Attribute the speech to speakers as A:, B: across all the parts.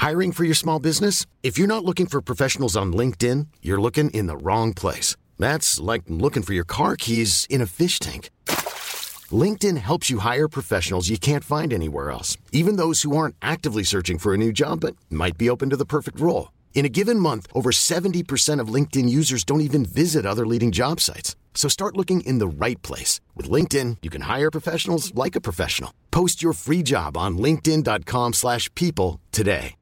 A: Hiring for your small business? If you're not looking for professionals on LinkedIn, you're looking in the wrong place. That's like looking for your car keys in a fish tank. LinkedIn helps you hire professionals you can't find anywhere else, even those who aren't actively searching for a new job but might be open to the perfect role. In a given month, over 70% of LinkedIn users don't even visit other leading job sites. So start looking in the right place. With LinkedIn, you can hire professionals like a professional. Post your free job on linkedin.com/people today.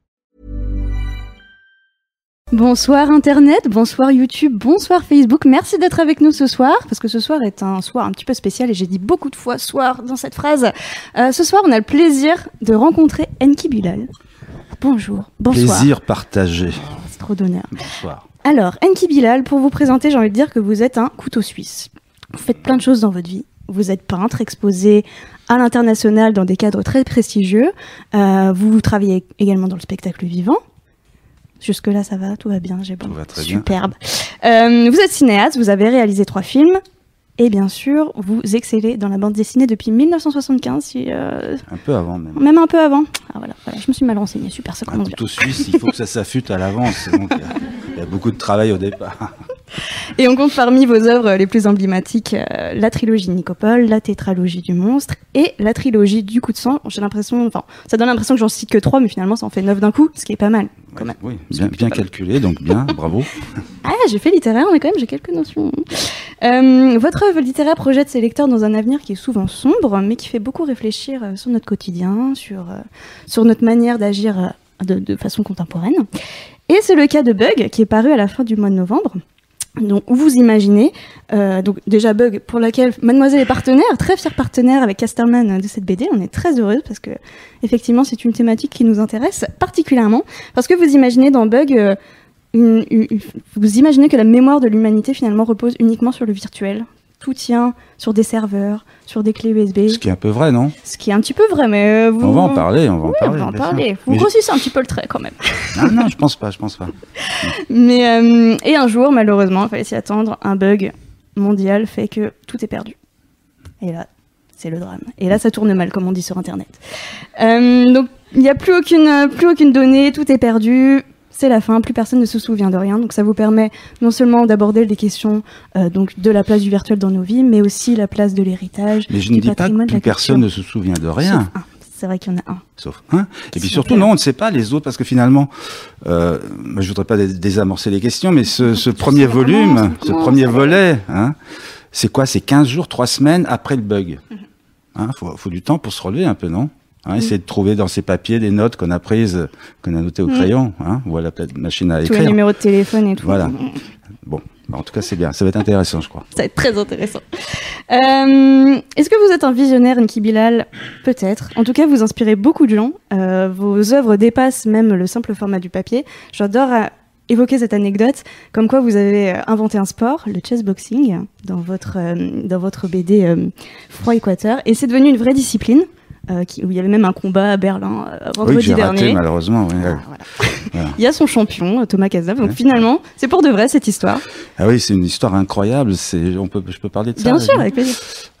B: Bonsoir Internet, bonsoir YouTube, bonsoir Facebook. Merci d'être avec nous ce soir, parce que ce soir est un soir un petit peu spécial et j'ai dit beaucoup de fois soir dans cette phrase. Ce soir, on a le plaisir de rencontrer Enki Bilal. Bonjour, bonsoir.
C: Plaisir partagé.
B: C'est trop d'honneur.
C: Bonsoir.
B: Alors, Enki Bilal, pour vous présenter, j'ai envie de dire que vous êtes un couteau suisse. Vous faites plein de choses dans votre vie. Vous êtes peintre, exposé à l'international dans des cadres très prestigieux. Vous travaillez également dans le spectacle vivant. Jusque-là, ça va, tout va bien, j'ai bon.
C: Tout va très
B: superbe. Vous êtes cinéaste, vous avez réalisé 3 films. Et bien sûr, vous excellez dans la bande dessinée depuis 1975.
C: Un peu avant même.
B: Même un peu avant. Ah voilà, je me suis mal renseignée. Super, ça commence bien.
C: Couteau suisse, il faut que ça s'affûte à l'avance. Donc il y a beaucoup de travail au départ.
B: Et on compte parmi vos œuvres les plus emblématiques la trilogie de Nicopole, la tétralogie du monstre et la trilogie du coup de sang. J'ai l'impression, ça donne l'impression que j'en cite que 3, mais finalement ça en fait 9 d'un coup, ce qui est pas mal. Quand même.
C: Oui, bien calculé, donc bien, bravo.
B: Ah, j'ai fait littéraire, mais quand même j'ai quelques notions. Votre œuvre littéraire projette ses lecteurs dans un avenir qui est souvent sombre, mais qui fait beaucoup réfléchir sur notre quotidien, sur notre manière d'agir de façon contemporaine. Et c'est le cas de Bug, qui est paru à la fin du mois de novembre. Donc, où vous imaginez, donc déjà Bug, pour laquelle Mademoiselle est partenaire, très fière partenaire avec Casterman de cette BD. On est très heureuse parce que, effectivement, c'est une thématique qui nous intéresse particulièrement. Parce que vous imaginez dans Bug, vous imaginez que la mémoire de l'humanité, finalement, repose uniquement sur le virtuel. Tout tient sur des serveurs, sur des clés USB.
C: Ce qui est un peu vrai, non ?
B: Ce qui est un petit peu vrai, mais
C: on va en parler, on va en
B: parler. Vous grossissez un petit peu le trait, quand même.
C: Non, je pense pas.
B: Mais, et un jour, malheureusement, il fallait s'y attendre, un bug mondial fait que tout est perdu. Et là, c'est le drame. Et là, ça tourne mal, comme on dit sur Internet. Donc, il n'y a plus aucune donnée, tout est perdu. C'est la fin, plus personne ne se souvient de rien. Donc ça vous permet non seulement d'aborder des questions donc de la place du virtuel dans nos vies, mais aussi la place de l'éritage.
C: Mais je ne dis pas que plus personne ne se souvient de rien.
B: Sauf un. C'est vrai qu'il y en a un.
C: Sauf un. Et puis surtout, non, on ne sait pas les autres, parce que finalement, je voudrais pas désamorcer les questions, mais ce premier volume, ce premier volet, c'est quoi ? C'est 15 jours, 3 semaines après le bug. Faut du temps pour se relever un peu, non ? Essayer de trouver dans ces papiers des notes qu'on a prises, qu'on a notées au crayon, ou à la machine à écrire.
B: Tous les numéros de téléphone et tout.
C: Voilà. Bon, en tout cas, c'est bien. Ça va être intéressant, je crois.
B: Ça va être très intéressant. Est-ce que vous êtes un visionnaire, Enki Bilal ? Peut-être. En tout cas, vous inspirez beaucoup de gens. Vos œuvres dépassent même le simple format du papier. J'adore évoquer cette anecdote, comme quoi vous avez inventé un sport, le chessboxing, dans votre BD Froid Équateur, et c'est devenu une vraie discipline. Où il y avait même un combat à Berlin vendredi dernier.
C: Raté, malheureusement. Oui.
B: Voilà. Il y a son champion, Thomas Cazenave. Donc finalement, c'est pour de vrai cette histoire.
C: Ah oui, c'est une histoire incroyable. Je peux parler de ça.
B: Bien sûr, avec plaisir.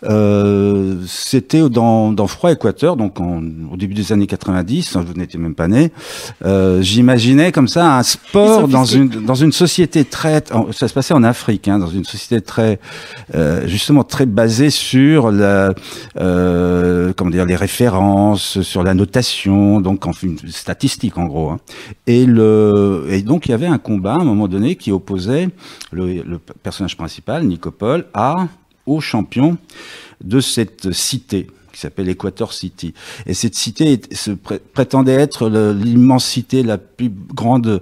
C: C'était dans Froid Équateur, donc au début des années 90. Vous n'étiez même pas né. J'imaginais comme ça un sport dans une société ça se passait en Afrique, dans une société justement très basée sur les références, sur la notation, donc une statistique en gros. Et donc il y avait un combat à un moment donné qui opposait le personnage principal, Nicopole, au champion de cette cité qui s'appelle Equator City. Et cette cité prétendait être l'immensité, la plus grande,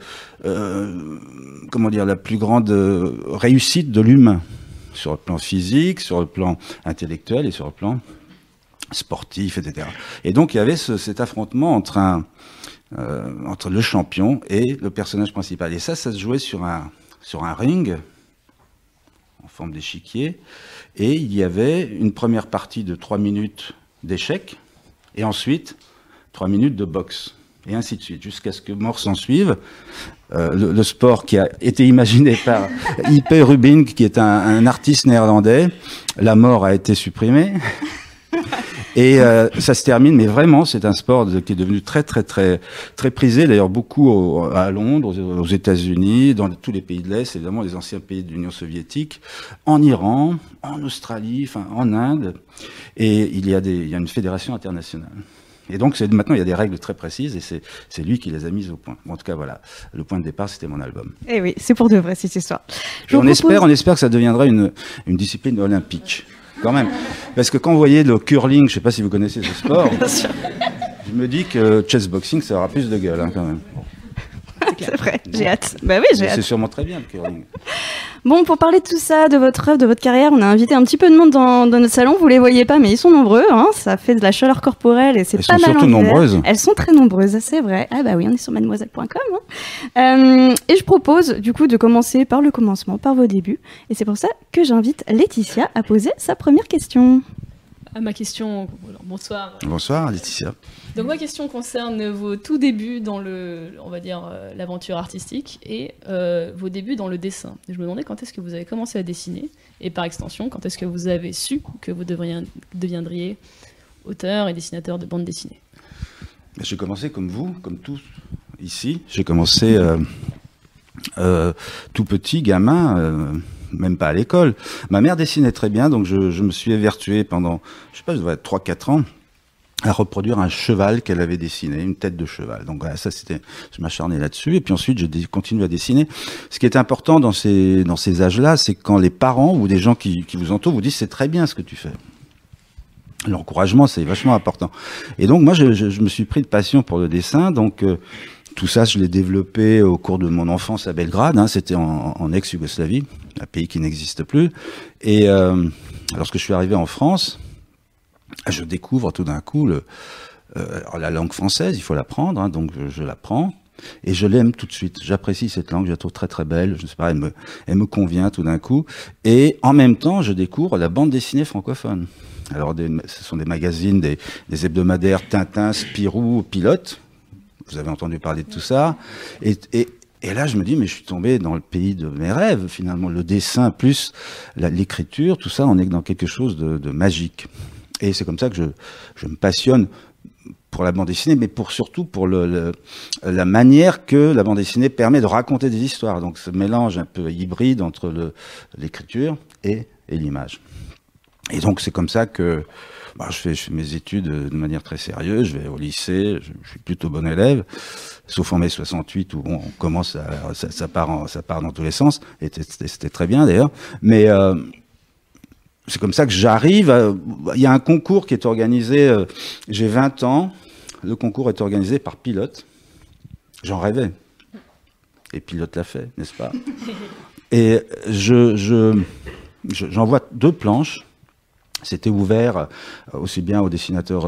C: la plus grande réussite de l'humain sur le plan physique, sur le plan intellectuel et sur le plan sportif, etc. Et donc il y avait cet affrontement entre le champion et le personnage principal. Et ça se jouait sur un ring en forme d'échiquier. Et il y avait une première partie de 3 minutes d'échecs et ensuite 3 minutes de boxe. Et ainsi de suite, jusqu'à ce que mort s'en suive. Le sport qui a été imaginé par I.P. Rubin, qui est un artiste néerlandais. La mort a été supprimée. Et ça se termine, mais vraiment, c'est un sport qui est devenu très prisé. D'ailleurs, beaucoup à Londres, aux États-Unis, dans tous les pays de l'Est, évidemment les anciens pays de l'Union soviétique, en Iran, en Australie, enfin en Inde. Et il y a une fédération internationale. Et donc maintenant, il y a des règles très précises, et c'est lui qui les a mises au point. Bon, en tout cas, voilà, le point de départ, c'était mon album.
B: Et oui, c'est pour de vrai, cette histoire.
C: On espère que ça deviendra une discipline olympique. Quand même. Parce que quand vous voyez le curling, je ne sais pas si vous connaissez ce sport, je me dis que chessboxing, ça aura plus de gueule, hein, quand même.
B: C'est vrai, j'ai hâte. Bah oui, j'ai hâte.
C: C'est sûrement très bien, le curling.
B: Bon, pour parler de tout ça, de votre œuvre, de votre carrière, on a invité un petit peu de monde dans notre salon. Vous les voyez pas, mais ils sont nombreux. Hein. Ça fait de la chaleur corporelle et c'est pas mal. Elles sont surtout nombreuses. Elles sont très nombreuses, c'est vrai. Ah bah oui, on est sur mademoiselle.com. Hein. Et je propose du coup de commencer par le commencement, par vos débuts. Et c'est pour ça que j'invite Laetitia à poser sa première question.
D: Ma question, bonsoir.
C: Bonsoir Laetitia.
D: Donc ma question concerne vos tout débuts dans l'aventure artistique et vos débuts dans le dessin. Et je me demandais quand est-ce que vous avez commencé à dessiner et par extension, quand est-ce que vous avez su que vous deviendriez auteur et dessinateur de bande dessinée.
C: J'ai commencé comme vous, comme tous ici. J'ai commencé tout petit, gamin. Même pas à l'école. Ma mère dessinait très bien, donc je me suis évertué pendant, je sais pas, je devais être 3-4 ans, à reproduire un cheval qu'elle avait dessiné, une tête de cheval. Donc voilà, ça c'était, je m'acharnais là-dessus, et puis ensuite je continue à dessiner. Ce qui est important dans ces âges-là, c'est quand les parents ou des gens qui vous entourent vous disent c'est très bien ce que tu fais. L'encouragement, c'est vachement important. Et donc moi, je me suis pris de passion pour le dessin, donc tout ça, je l'ai développé au cours de mon enfance à Belgrade. Hein, c'était en ex-Yougoslavie, un pays qui n'existe plus. Et lorsque je suis arrivé en France, je découvre tout d'un coup la langue française. Il faut l'apprendre, hein, donc je l'apprends. Et je l'aime tout de suite. J'apprécie cette langue, je la trouve très très belle. Je ne sais pas, elle me convient tout d'un coup. Et en même temps, je découvre la bande dessinée francophone. Alors, ce sont des magazines, des hebdomadaires Tintin, Spirou, Pilote. Vous avez entendu parler de tout ça. Et là, je me dis, mais je suis tombé dans le pays de mes rêves, finalement. Le dessin plus l'écriture, tout ça, on est dans quelque chose de magique. Et c'est comme ça que je me passionne pour la bande dessinée, mais surtout pour la manière que la bande dessinée permet de raconter des histoires. Donc, ce mélange un peu hybride entre l'écriture et l'image. Et donc, c'est comme ça que je fais mes études de manière très sérieuse. Je vais au lycée, je suis plutôt bon élève, sauf en mai 68 où on commence ça part dans tous les sens. Et c'était très bien d'ailleurs. Mais c'est comme ça que j'arrive. Il y a un concours qui est organisé. J'ai 20 ans. Le concours est organisé par Pilote. J'en rêvais. Et Pilote l'a fait, n'est-ce pas? Et j'envoie 2 planches. C'était ouvert aussi bien aux dessinateurs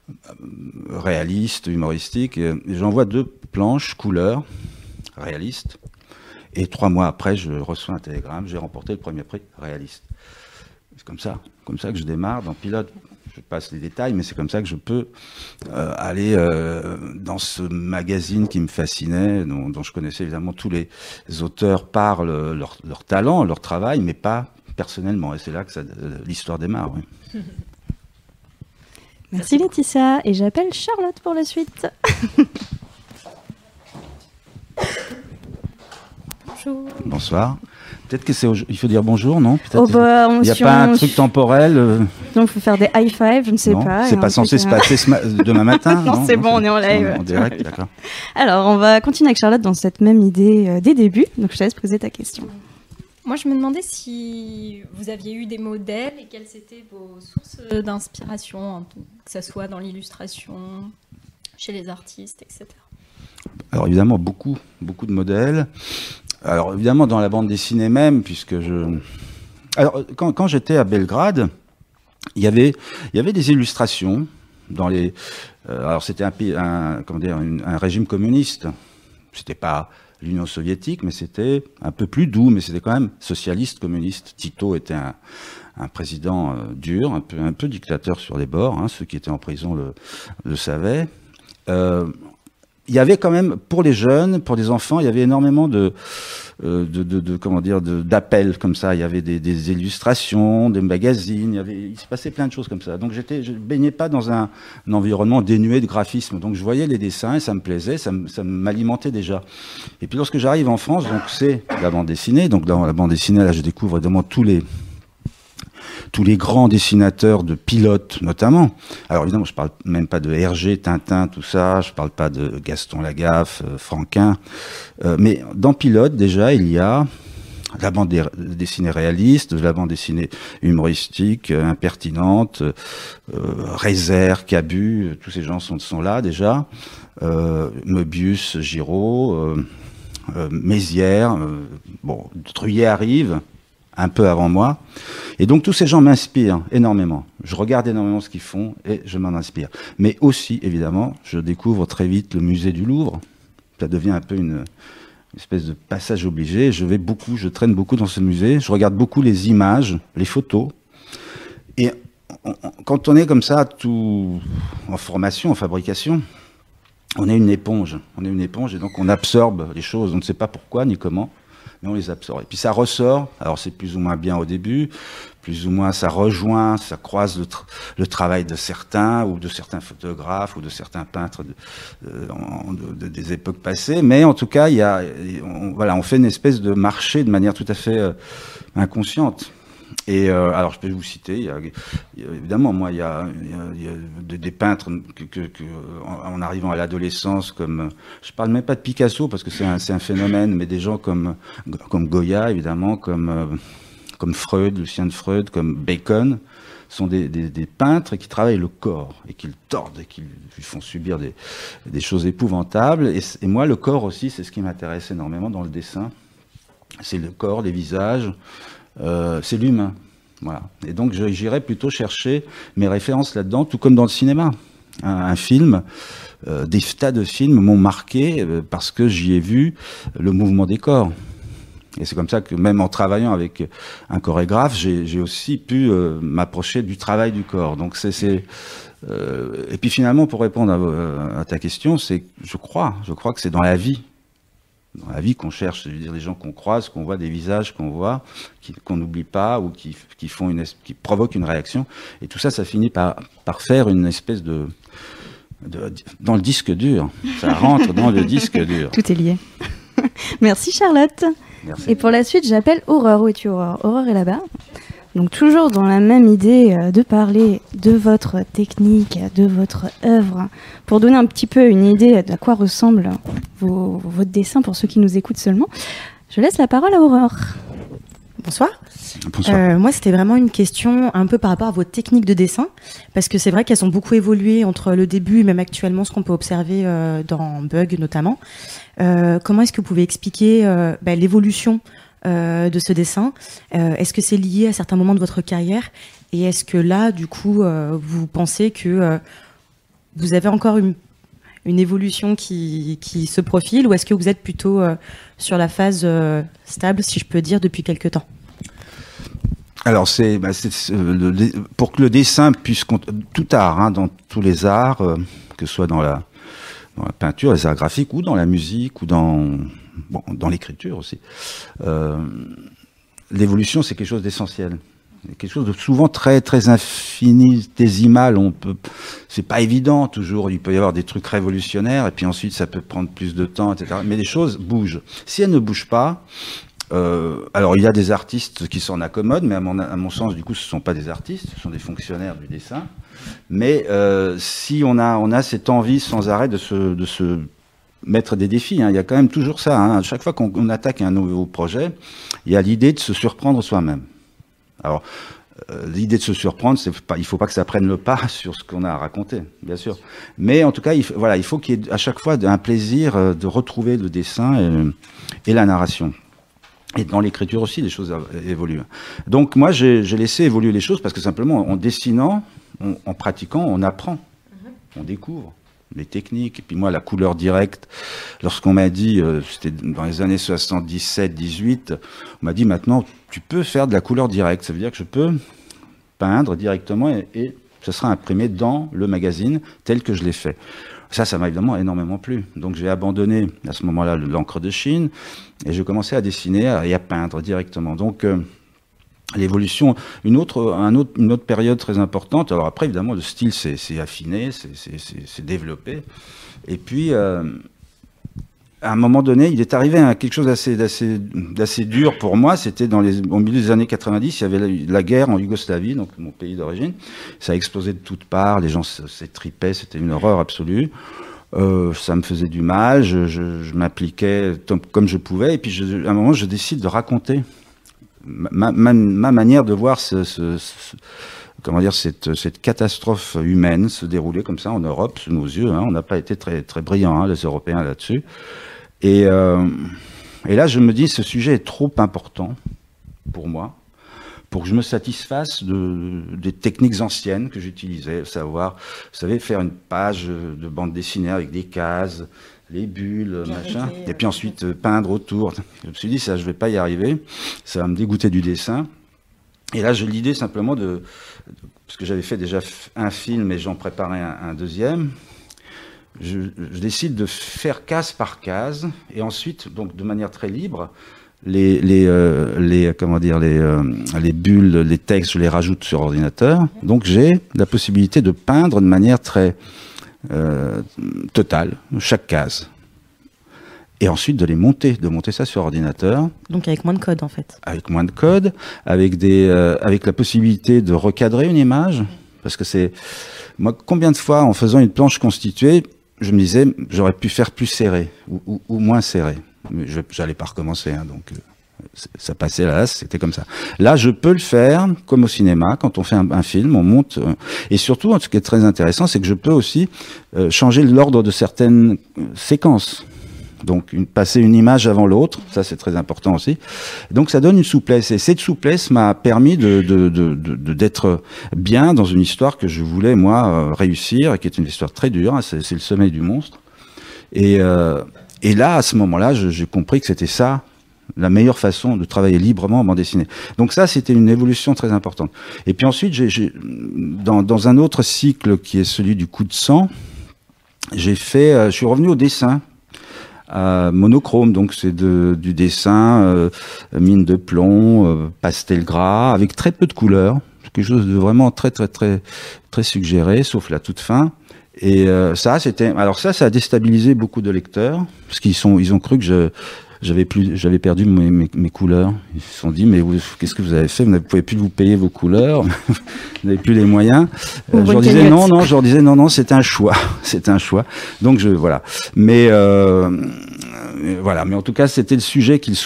C: réalistes, humoristiques. Et j'envoie 2 planches couleurs réalistes. Et 3 mois après, je reçois un télégramme. J'ai remporté le premier prix réaliste. C'est comme ça que je démarre dans Pilote. Je passe les détails, mais c'est comme ça que je peux aller dans ce magazine qui me fascinait, dont je connaissais évidemment tous les auteurs par leur talent, leur travail, mais pas personnellement. Et c'est là que l'histoire démarre. Oui.
B: Merci Laetitia. Et j'appelle Charlotte pour la suite. Bonjour.
C: Bonsoir. Peut-être il faut dire bonjour, non?
B: Il n'y
C: a pas un truc temporel
B: Donc il faut faire des high five, je ne sais pas.
C: C'est pas censé se passer demain matin?
B: Non, c'est bon, on est en live.
C: En direct, d'accord.
B: Alors, on va continuer avec Charlotte dans cette même idée des débuts. Donc je te laisse poser ta question.
E: Moi, je me demandais si vous aviez eu des modèles et quelles étaient vos sources d'inspiration, que ce soit dans l'illustration, chez les artistes, etc.
C: Alors évidemment, beaucoup de modèles. Alors évidemment, dans la bande dessinée même, puisque Alors, quand j'étais à Belgrade, il y avait des illustrations dans les... alors c'était un régime communiste. C'était pas l'Union soviétique, mais c'était un peu plus doux, mais c'était quand même socialiste, communiste. Tito était un président dur, un peu dictateur sur les bords. Hein, ceux qui étaient en prison le savaient. il y avait quand même, pour les jeunes, pour les enfants, il y avait énormément comment dire, d'appels comme ça. Il y avait des illustrations, des magazines, il se passait plein de choses comme ça. Donc je baignais pas dans un environnement dénué de graphisme. Donc je voyais les dessins et ça me plaisait, ça m'alimentait déjà. Et puis lorsque j'arrive en France, donc c'est la bande dessinée. Donc dans la bande dessinée, là, je découvre évidemment tous les grands dessinateurs de Pilote, notamment. Alors évidemment, je parle même pas de Hergé, Tintin, tout ça. Je parle pas de Gaston Lagaffe, Franquin. Mais dans Pilote, déjà, il y a la bande dessinée réaliste, la bande dessinée humoristique, impertinente, Rézère, Cabu, tous ces gens sont là déjà. Möbius, Giraud, Mézières, Druillet arrive un peu avant moi. Et donc tous ces gens m'inspirent énormément. Je regarde énormément ce qu'ils font et je m'en inspire. Mais aussi, évidemment, je découvre très vite le musée du Louvre. Ça devient un peu une espèce de passage obligé. Je traîne beaucoup dans ce musée. Je regarde beaucoup les images, les photos. Et quand on est comme ça, tout en formation, en fabrication, on est une éponge. On est une éponge et donc on absorbe les choses. On ne sait pas pourquoi ni comment. Mais on les absorbe. Et puis ça ressort, alors c'est plus ou moins bien au début, plus ou moins ça rejoint, ça croise le travail de certains, ou de certains photographes, ou de certains peintres des époques passées, mais en tout cas, on fait une espèce de marché de manière tout à fait inconsciente. Et alors je peux vous citer, évidemment, moi il y a des peintres en arrivant à l'adolescence, comme je parle même pas de Picasso parce que c'est un phénomène, mais des gens comme Goya évidemment, comme Freud, Lucien de Freud, comme Bacon, sont des peintres qui travaillent le corps et qui le tordent et qui lui font subir des choses épouvantables. Et moi le corps aussi, c'est ce qui m'intéresse énormément dans le dessin. C'est le corps, les visages. C'est l'humain, voilà. Et donc j'irais plutôt chercher mes références là-dedans, tout comme dans le cinéma. Un film, des tas de films m'ont marqué parce que j'y ai vu le mouvement des corps. Et c'est comme ça que même en travaillant avec un chorégraphe, j'ai aussi pu m'approcher du travail du corps. Donc et puis finalement, pour répondre à ta question, je crois que c'est dans la vie qu'on cherche, c'est-à-dire les gens qu'on croise, qu'on voit, des visages qu'on voit, qu'on n'oublie pas ou qui provoquent une réaction. Et tout ça, ça finit par faire une espèce dans le disque dur. Ça rentre dans le disque dur.
B: Tout est lié. Merci Charlotte.
C: Merci.
B: Et pour la suite, j'appelle Aurore. Où es-tu, Aurore? Aurore est là-bas. Donc toujours dans la même idée de parler de votre technique, de votre œuvre, pour donner un petit peu une idée à quoi ressemble votre dessin pour ceux qui nous écoutent seulement. Je laisse la parole à Aurore.
F: Bonsoir.
C: Bonsoir.
F: Moi, c'était vraiment une question un peu par rapport à votre technique de dessin, parce que c'est vrai qu'elles ont beaucoup évolué entre le début et même actuellement, ce qu'on peut observer dans Bug notamment. Comment est-ce que vous pouvez expliquer l'évolution de ce dessin? Est-ce que c'est lié à certains moments de votre carrière? Et est-ce que là, du coup, vous pensez que vous avez encore une évolution qui se profile, ou est-ce que vous êtes plutôt sur la phase stable, si je peux dire, depuis quelque temps?
C: Alors pour que le dessin puisse tout art, dans tous les arts, que ce soit dans la peinture, les arts graphiques, ou dans la musique, ou dans l'écriture aussi. L'évolution, c'est quelque chose d'essentiel. Quelque chose de souvent très très infinitésimal. C'est pas évident toujours. Il peut y avoir des trucs révolutionnaires et puis ensuite ça peut prendre plus de temps, etc. Mais les choses bougent. Si elles ne bougent pas, alors il y a des artistes qui s'en accommodent, mais à mon sens, du coup, ce sont pas des artistes, ce sont des fonctionnaires du dessin. Mais si on a cette envie sans arrêt de se mettre des défis, il y a quand même toujours ça. À chaque fois qu'on attaque un nouveau projet, il y a l'idée de se surprendre soi-même. Alors, l'idée de se surprendre, il faut pas que ça prenne le pas sur ce qu'on a à raconter, bien sûr. Mais en tout cas, il faut qu'il y ait à chaque fois un plaisir de retrouver le dessin et la narration. Et dans l'écriture aussi, les choses évoluent. Donc moi, j'ai laissé évoluer les choses parce que simplement, en dessinant, en pratiquant, on apprend, on découvre les techniques. Et puis moi, la couleur directe, lorsqu'on m'a dit, c'était dans les années 77-18, on m'a dit maintenant, tu peux faire de la couleur directe. Ça veut dire que je peux peindre directement et ça sera imprimé dans le magazine tel que je l'ai fait. Ça m'a évidemment énormément plu. Donc j'ai abandonné à ce moment-là l'encre de Chine et je commençais à dessiner et à peindre directement. Donc l'évolution, une autre période très importante. Alors après, évidemment, le style s'est affiné, s'est développé. Et puis, à un moment donné, il est arrivé à quelque chose d'assez dur pour moi. C'était au milieu des années 90, il y avait la guerre en Yougoslavie, donc mon pays d'origine. Ça a explosé de toutes parts, les gens s'étripaient, c'était une horreur absolue. Ça me faisait du mal, je m'appliquais comme je pouvais. Et puis, à un moment, je décide de raconter ma manière de voir comment dire, cette catastrophe humaine se dérouler comme ça en Europe, sous nos yeux. On n'a pas été très, très brillants, les Européens, là-dessus. Et là, je me dis, ce sujet est trop important pour moi, pour que je me satisfasse des techniques anciennes que j'utilisais, savoir, vous savez, faire une page de bande dessinée avec des cases, les bulles, machin, et puis ensuite peindre autour. Je me suis dit, ça, je vais pas y arriver, ça va me dégoûter du dessin. Et là, j'ai l'idée simplement parce que j'avais fait déjà un film et j'en préparais un deuxième, je décide de faire case par case, et ensuite, donc de manière très libre, les bulles, les textes, je les rajoute sur ordinateur. Donc j'ai la possibilité de peindre de manière très totale, chaque case. Et ensuite de monter ça sur ordinateur.
F: Donc avec moins de code en fait.
C: Avec moins de code, avec la possibilité de recadrer une image, parce que moi, combien de fois en faisant une planche constituée, je me disais j'aurais pu faire plus serré ou moins serré. Mais j'allais pas recommencer, donc ça passait là, c'était comme ça. Là, je peux le faire comme au cinéma, quand on fait un film, on monte. Et surtout, ce qui est très intéressant, c'est que je peux aussi changer l'ordre de certaines séquences. Donc, passer une image avant l'autre, ça c'est très important aussi. Donc, ça donne une souplesse. Et cette souplesse m'a permis d'être bien dans une histoire que je voulais, moi, réussir, et qui est une histoire très dure. C'est le sommeil du monstre. Et là, à ce moment-là, j'ai compris que c'était ça, la meilleure façon de travailler librement en bande dessinée. Donc ça, c'était une évolution très importante. Et puis ensuite, dans un autre cycle qui est celui du coup de sang, je suis revenu au dessin. Monochrome, donc c'est du dessin, mine de plomb, pastel gras, avec très peu de couleurs, quelque chose de vraiment très très très très suggéré, sauf la toute fin. Et ça a déstabilisé beaucoup de lecteurs, parce ils ont cru que j'avais perdu mes couleurs. Ils se sont dit, mais qu'est-ce que vous avez fait? Vous ne pouvez plus vous payer vos couleurs, vous n'avez plus les moyens. Je leur disais non, c'est un choix, c'est un choix. Donc voilà. Mais voilà. Mais en tout cas, c'était le sujet qu'il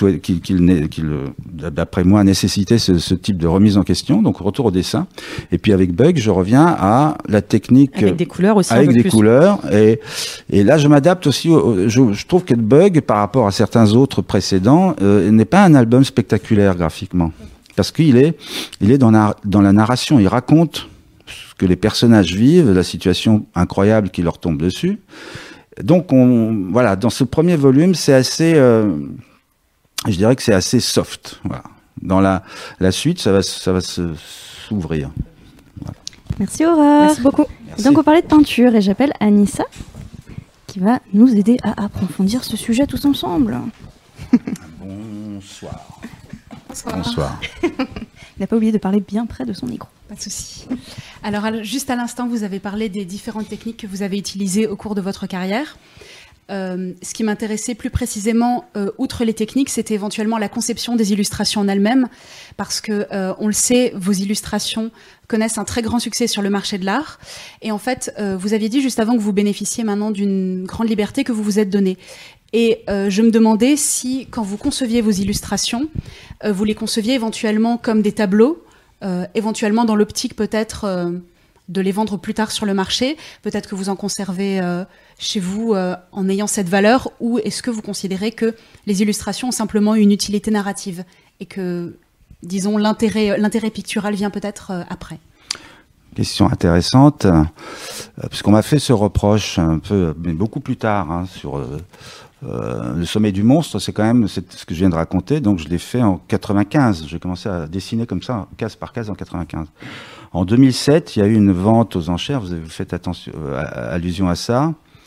C: d'après moi, nécessitait ce type de remise en question. Donc retour au dessin. Et puis avec Bug, je reviens à la technique
F: avec des couleurs aussi.
C: Avec des couleurs. Et là, je m'adapte aussi. Je trouve que Bug, par rapport à certains autres précédents, n'est pas un album spectaculaire graphiquement, parce qu'il est dans la narration. Il raconte ce que les personnages vivent, la situation incroyable qui leur tombe dessus. Donc voilà, dans ce premier volume, c'est assez, je dirais que c'est assez soft. Voilà. Dans la suite, ça va s'ouvrir. Voilà.
B: Merci Aurore.
F: Merci beaucoup.
C: Merci.
B: Donc on parlait de peinture et j'appelle Anissa qui va nous aider à approfondir ce sujet tous ensemble.
C: Bonsoir.
G: Bonsoir.
B: Il n'a pas oublié de parler bien près de son micro.
G: Pas de souci. Alors, juste à l'instant, vous avez parlé des différentes techniques que vous avez utilisées au cours de votre carrière. Ce qui m'intéressait plus précisément, outre les techniques, c'était éventuellement la conception des illustrations en elles-mêmes, parce que, on le sait, vos illustrations connaissent un très grand succès sur le marché de l'art. Et en fait, vous aviez dit juste avant que vous bénéficiez maintenant d'une grande liberté que vous vous êtes donnée. Et je me demandais si, quand vous conceviez vos illustrations, vous les conceviez éventuellement comme des tableaux, éventuellement dans l'optique peut-être de les vendre plus tard sur le marché, peut-être que vous en conservez chez vous en ayant cette valeur, ou est-ce que vous considérez que les illustrations ont simplement une utilité narrative et que, disons, l'intérêt pictural vient peut-être après?
C: Question intéressante, puisqu'on m'a fait ce reproche un peu, mais beaucoup plus tard, sur le sommet du monstre. C'est quand même ce que je viens de raconter. Donc je l'ai fait en 95. J'ai commencé à dessiner comme ça, case par case, en 95. En 2007, il y a eu une vente aux enchères. Vous avez fait allusion à ça.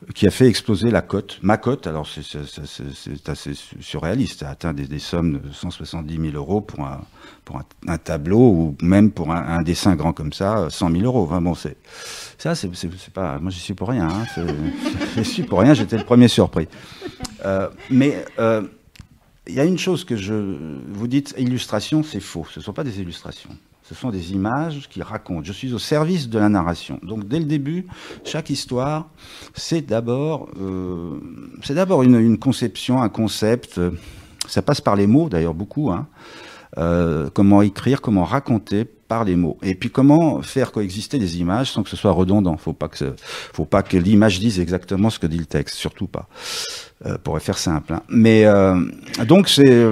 C: qui a fait exploser la cote, ma cote. Alors c'est assez surréaliste, ça a atteint des sommes de 170 000 euros pour un tableau, ou même pour un dessin grand comme ça, 100 000 euros. Enfin bon, c'est pas, moi j'y suis pour rien, hein, j'y suis pour rien, j'étais le premier surpris. Mais il y a une chose que vous dites, illustration, c'est faux, ce ne sont pas des illustrations. Ce sont des images qui racontent. Je suis au service de la narration. Donc, dès le début, chaque histoire, c'est d'abord une conception, un concept. Ça passe par les mots, d'ailleurs, beaucoup. Hein. Comment écrire, comment raconter par les mots. Et puis, comment faire coexister des images sans que ce soit redondant. Faut pas que l'image dise exactement ce que dit le texte. Surtout pas. Pour faire simple. Hein. Mais, donc, c'est...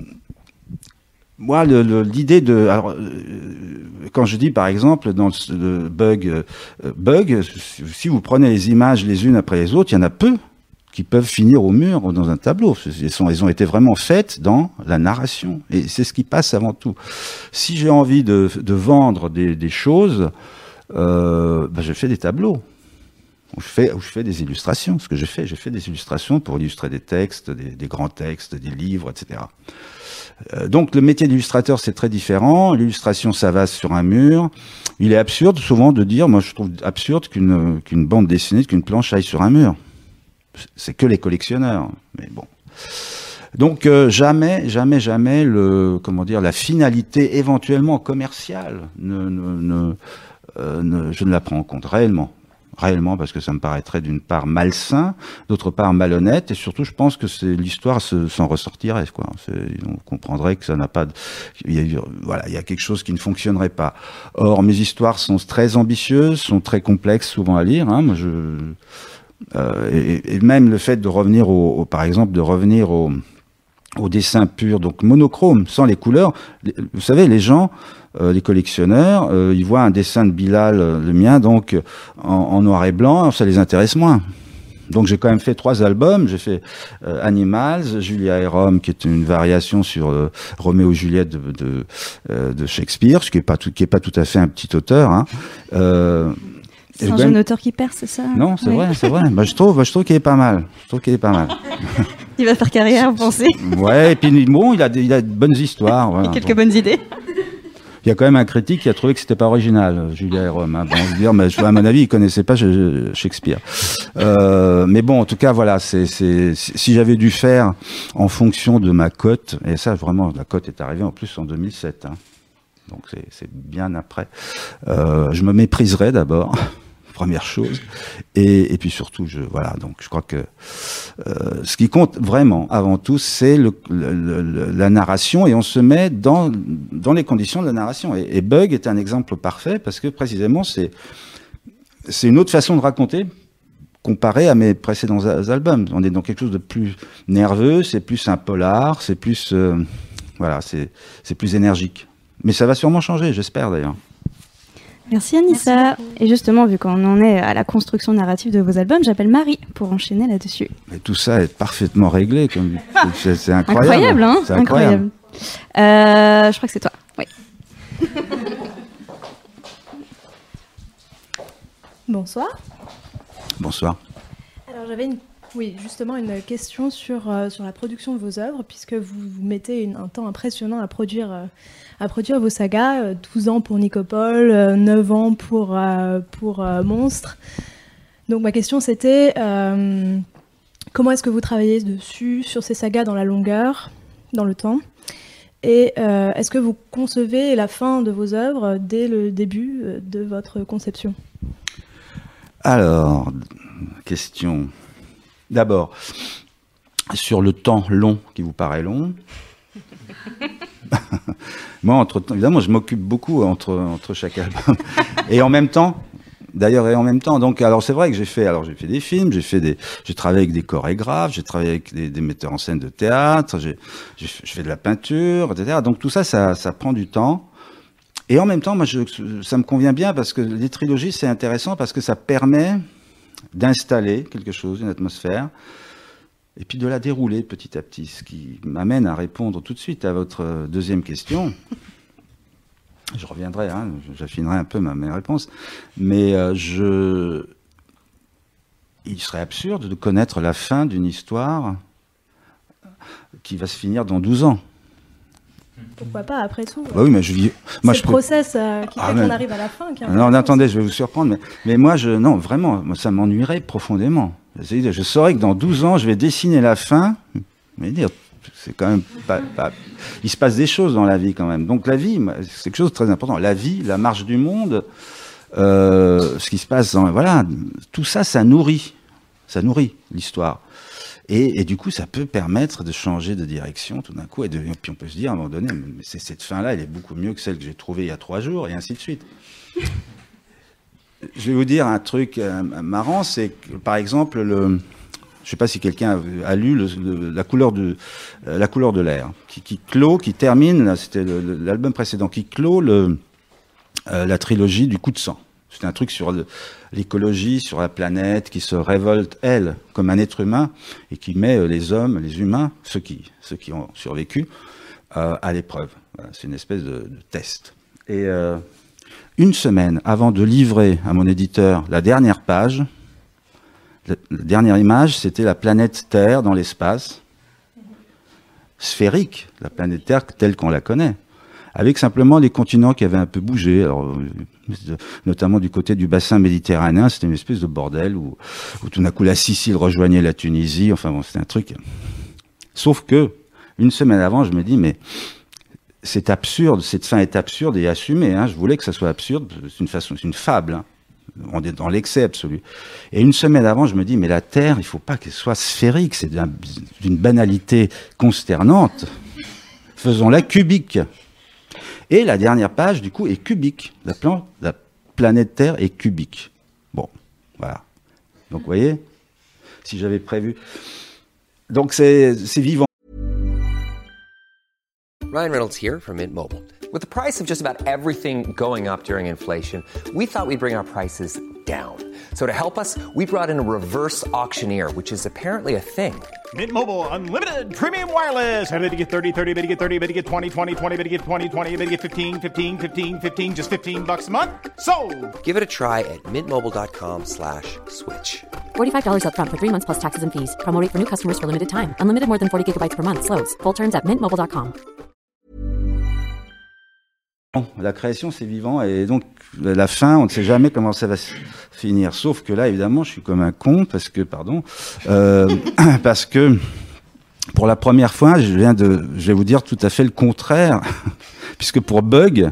C: moi, l'idée de... Alors, quand je dis, par exemple, dans le bug, si vous prenez les images les unes après les autres, il y en a peu qui peuvent finir au mur ou dans un tableau. Elles ont été vraiment faites dans la narration. Et c'est ce qui passe avant tout. Si j'ai envie de vendre des choses, je fais des tableaux. Où je fais des illustrations. Ce que j'ai fait des illustrations pour illustrer des textes, des grands textes, des livres, etc. Donc le métier d'illustrateur, c'est très différent. L'illustration, ça va sur un mur. Il est absurde souvent de dire, moi je trouve absurde qu'une bande dessinée, qu'une planche aille sur un mur. C'est que les collectionneurs. Mais bon. Donc jamais la finalité éventuellement commerciale je ne la prends en compte réellement, parce que ça me paraîtrait d'une part malsain, d'autre part malhonnête, et surtout je pense que l'histoire s'en ressortirait, quoi. On comprendrait que ça n'a pas il y a quelque chose qui ne fonctionnerait pas. Or mes histoires sont très ambitieuses, sont très complexes souvent à lire, hein. Moi et même le fait de revenir par exemple au dessin pur, donc monochrome, sans les couleurs. Vous savez, les gens, les collectionneurs, ils voient un dessin de Bilal, le mien, donc en noir et blanc, ça les intéresse moins. Donc j'ai quand même fait 3 albums. J'ai fait Animals, Julia et Rome, qui est une variation sur Roméo et Juliette de Shakespeare, ce qui est pas tout à fait un petit auteur. Hein.
B: C'est un jeune auteur qui perce, c'est ça?
C: Non, c'est vrai. Je trouve qu'il est pas mal.
B: Il va faire carrière, vous pensez?
C: Ouais, et puis bon, il a de bonnes histoires. Voilà.
B: Et quelques bonnes idées.
C: Il y a quand même un critique qui a trouvé que c'était pas original, Julia et Rome. Hein. Bon, on va dire, mais à mon avis, il connaissait pas Shakespeare. Mais bon, en tout cas, voilà, si j'avais dû faire en fonction de ma cote, et ça, vraiment, la cote est arrivée en plus en 2007. Hein. Donc c'est bien après. Je me mépriserais d'abord. Première chose, et puis surtout, donc je crois que ce qui compte vraiment, avant tout, c'est la narration, et on se met dans les conditions de la narration. Et Bug est un exemple parfait, parce que précisément, c'est une autre façon de raconter, comparé à mes précédents albums. On est dans quelque chose de plus nerveux, c'est plus un polar, c'est plus, c'est plus énergique. Mais ça va sûrement changer, j'espère d'ailleurs.
B: Merci Anissa. Et justement, vu qu'on en est à la construction narrative de vos albums, j'appelle Marie pour enchaîner là-dessus.
C: Mais tout ça est parfaitement réglé. C'est incroyable.
B: Incroyable, hein?
C: C'est incroyable.
B: Je crois que c'est toi. Oui.
H: Bonsoir.
C: Bonsoir.
H: Alors j'avais justement une question sur la production de vos œuvres, puisque vous mettez un temps impressionnant à produire vos sagas, 12 ans pour Nicopole, 9 ans pour Monstres. Donc ma question c'était, comment est-ce que vous travaillez dessus, sur ces sagas dans la longueur, dans le temps, et est-ce que vous concevez la fin de vos œuvres dès le début de votre conception?
C: Alors, question... D'abord, sur le temps long qui vous paraît long, moi, évidemment, je m'occupe beaucoup entre chaque album. Et en même temps, donc, alors c'est vrai que j'ai fait des films, j'ai travaillé avec des chorégraphes, j'ai travaillé avec des metteurs en scène de théâtre, je fais de la peinture, etc. Donc tout ça prend du temps. Et en même temps, moi, ça me convient bien, parce que les trilogies, c'est intéressant parce que ça permet d'installer quelque chose, une atmosphère, et puis de la dérouler petit à petit, ce qui m'amène à répondre tout de suite à votre deuxième question. Je reviendrai, hein, j'affinerai un peu mes réponses, mais il serait absurde de connaître la fin d'une histoire qui va se finir dans 12 ans.
H: Pourquoi pas, après tout.
C: Bah oui, mais je vis.
H: C'est le process qui fait qu'on arrive à la fin.
C: Non, attendez, je vais vous surprendre, mais moi, non, vraiment, ça m'ennuierait profondément. Je saurais que dans 12 ans, je vais dessiner la fin, mais dire, c'est quand même pas. Il se passe des choses dans la vie quand même. Donc la vie, c'est quelque chose de très important. La vie, la marche du monde, ce qui se passe, voilà, tout ça, ça nourrit l'histoire. Et du coup, ça peut permettre de changer de direction tout d'un coup. Et puis on peut se dire à un moment donné, mais cette fin-là, elle est beaucoup mieux que celle que j'ai trouvée il y a 3 jours, et ainsi de suite. Je vais vous dire un truc marrant, c'est que, par exemple, je ne sais pas si quelqu'un a lu la couleur de l'air, qui termine, là, c'était l'album précédent, qui clôt la trilogie du coup de sang. C'est un truc sur l'écologie, sur la planète, qui se révolte, elle, comme un être humain, et qui met les hommes, les humains, ceux qui ont survécu, à l'épreuve. Voilà, c'est une espèce de test. Et une semaine avant de livrer à mon éditeur la dernière page, la dernière image, c'était la planète Terre dans l'espace, sphérique, la planète Terre telle qu'on la connaît, avec simplement les continents qui avaient un peu bougé, alors, notamment du côté du bassin méditerranéen, c'était une espèce de bordel où tout d'un coup la Sicile rejoignait la Tunisie, enfin bon, c'était un truc. Sauf que, une semaine avant, je me dis, mais c'est absurde, cette fin est absurde et assumée, hein, je voulais que ça soit absurde, c'est une fable, hein. On est dans l'excès absolu. Et une semaine avant, je me dis, mais la Terre, il faut pas qu'elle soit sphérique, c'est d'une banalité consternante. Faisons-la cubique. Et la dernière page, du coup, est cubique. La planète Terre est cubique. Bon, voilà. Donc, vous voyez, si j'avais prévu... Donc, c'est vivant.
I: Ryan Reynolds here from Mint Mobile. With the price of just about everything going up during inflation, we thought we'd bring our prices down. So to help us, we brought in a reverse auctioneer, which is apparently a thing.
J: Mint Mobile Unlimited Premium Wireless. How to get 30, 30, bit to get 30, bit to get 20, 20, 20, bit to get 20, 20, bit to get 15, 15, 15, 15, just $15 a month? Sold! Give it a try at mintmobile.com/switch.
K: $45 up front for 3 months plus taxes and fees. Promo rate for new customers for limited time. Unlimited more than 40 gigabytes per month. Slows full terms at mintmobile.com.
C: La création, c'est vivant, et donc la fin, on ne sait jamais comment ça va se finir. Sauf que là, évidemment, je suis comme un con, parce que pour la première fois, je vais vous dire tout à fait le contraire, puisque pour Bug,